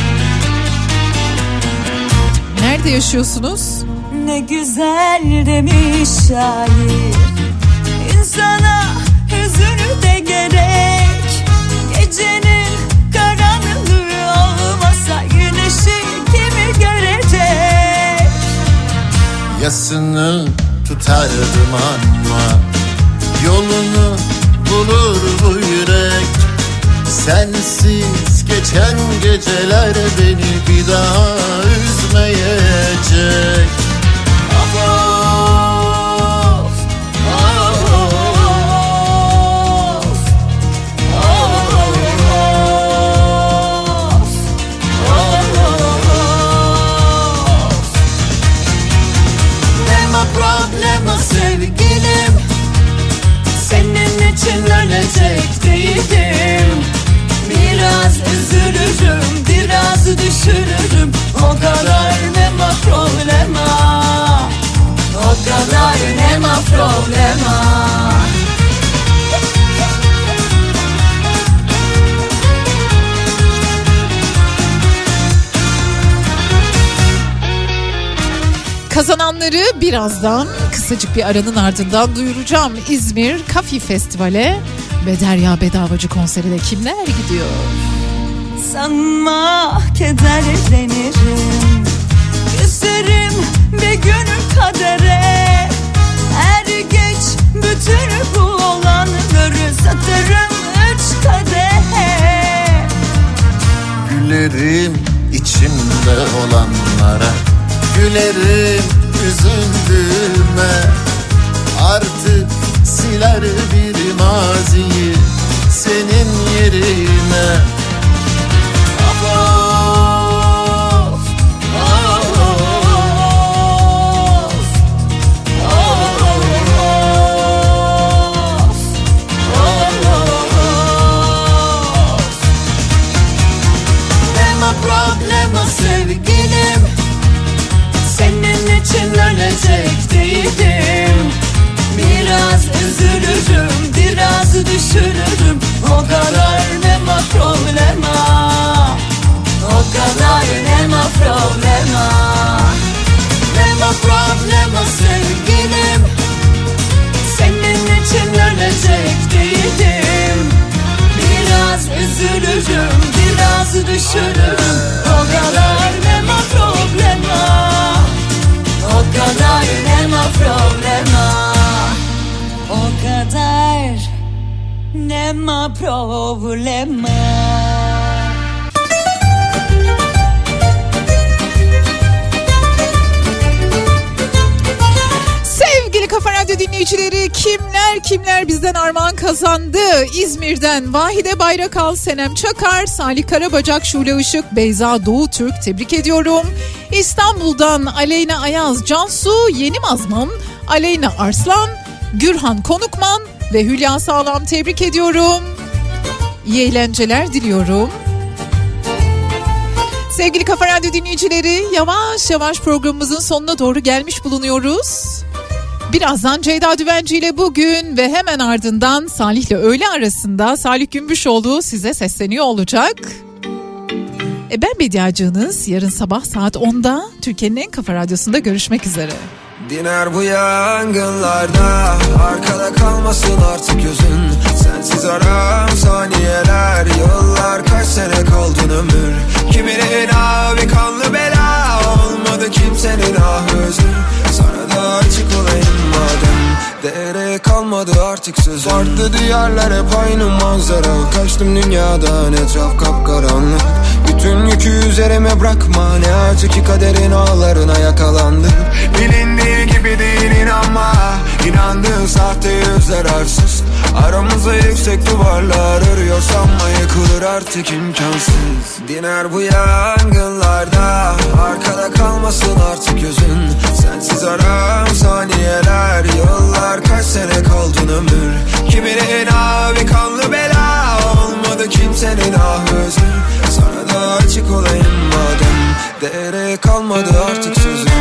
Nerede yaşıyorsunuz? Ne güzel demiş şair, İnsana hüzünü de gerek. Gecenin karanlığı olmasa güneşi kimi görecek? Yasını tutardım ama yolunu bulur bu yürek. Sensiz geçen geceler beni bir daha üzmeyecek. Of, of, of, of, of. Nema problema sevgilim, senin için ölecek değilim. Biraz üzülürüm, biraz düşürürüm. O kadar nema problema, o kadar nema problema. Kazananları birazdan kısacık bir aranın ardından duyuracağım. İzmir Kafi Festival'e ve Derya Bedavacı konserine kimler gidiyor? Sanma kederlenirim, küserim bir gün kadere. Er geç bütün bu olanları satarım üç kadehe. Gülerim içimde olanlara, gülerim üzüldüğüme. Artık siler bir maziyi senin yerine. Of, of, of, of, of. Nema problema sevgilim, senin için ölecek değilim. Biraz üzülürüm, biraz düşürürüm. O kadar nema problema, o kadar nema problema. Nema problema sevgilim, senin için ölecek değilim. Biraz üzülürüm, biraz düşürürüm. O kadar nema problema, o kadar nema problema. O kadar nema problema. Sevgili Kafa Radyo dinleyicileri, kimler kimler bizden armağan kazandı? İzmir'den Vahide Bayrakal, Senem Çakar, Salih Karabacak, Şule Işık, Beyza Doğu Türk, tebrik ediyorum. İstanbul'dan Aleyna Ayaz, Cansu Yeni Mazman, Aleyna Arslan, Gürhan Konukman ve Hülya Sağlam, tebrik ediyorum. İyi eğlenceler diliyorum. Sevgili Kafa Radyo dinleyicileri, yavaş yavaş programımızın sonuna doğru gelmiş bulunuyoruz. Birazdan Ceyda Düvenci ile bugün ve hemen ardından Salih ile öğle arasında Salih Gümüşoğlu size sesleniyor olacak. E ben Bediacığınız, yarın sabah saat onda Türkiye'nin en kafa radyosunda görüşmek üzere. Diner bu yangınlarda, arkada kalmasın artık gözün. Sensiz aram saniyeler, yıllar, kaç sene kaldın ömür. Kiminin abi kanlı bela, olmadı kimsenin ah özü. Sana da açık olayım madem, değeri kalmadı artık sözüm. Farklı diyarlar hep aynı manzara, kaçtım dünyadan etraf kapkaranlık. Bütün yükü üzerime bırakma, ne acı ki kaderin ağlarına yakalandım. Bilindiği gibi değil inanma, inandığın sahte yüzler arsız. Aramızda yüksek duvarlar örüyor, sanma yıkılır artık imkansız. Diner bu yangınlarda, arkada kalmasın artık gözün. Sensiz aram saniyeler, yıllar, kaç sene kaldın ömür. Kiminin abi kanlı bela, olmadı kimsenin ah özü. Sana da açık olayım madem, değeri kalmadı artık sözüm.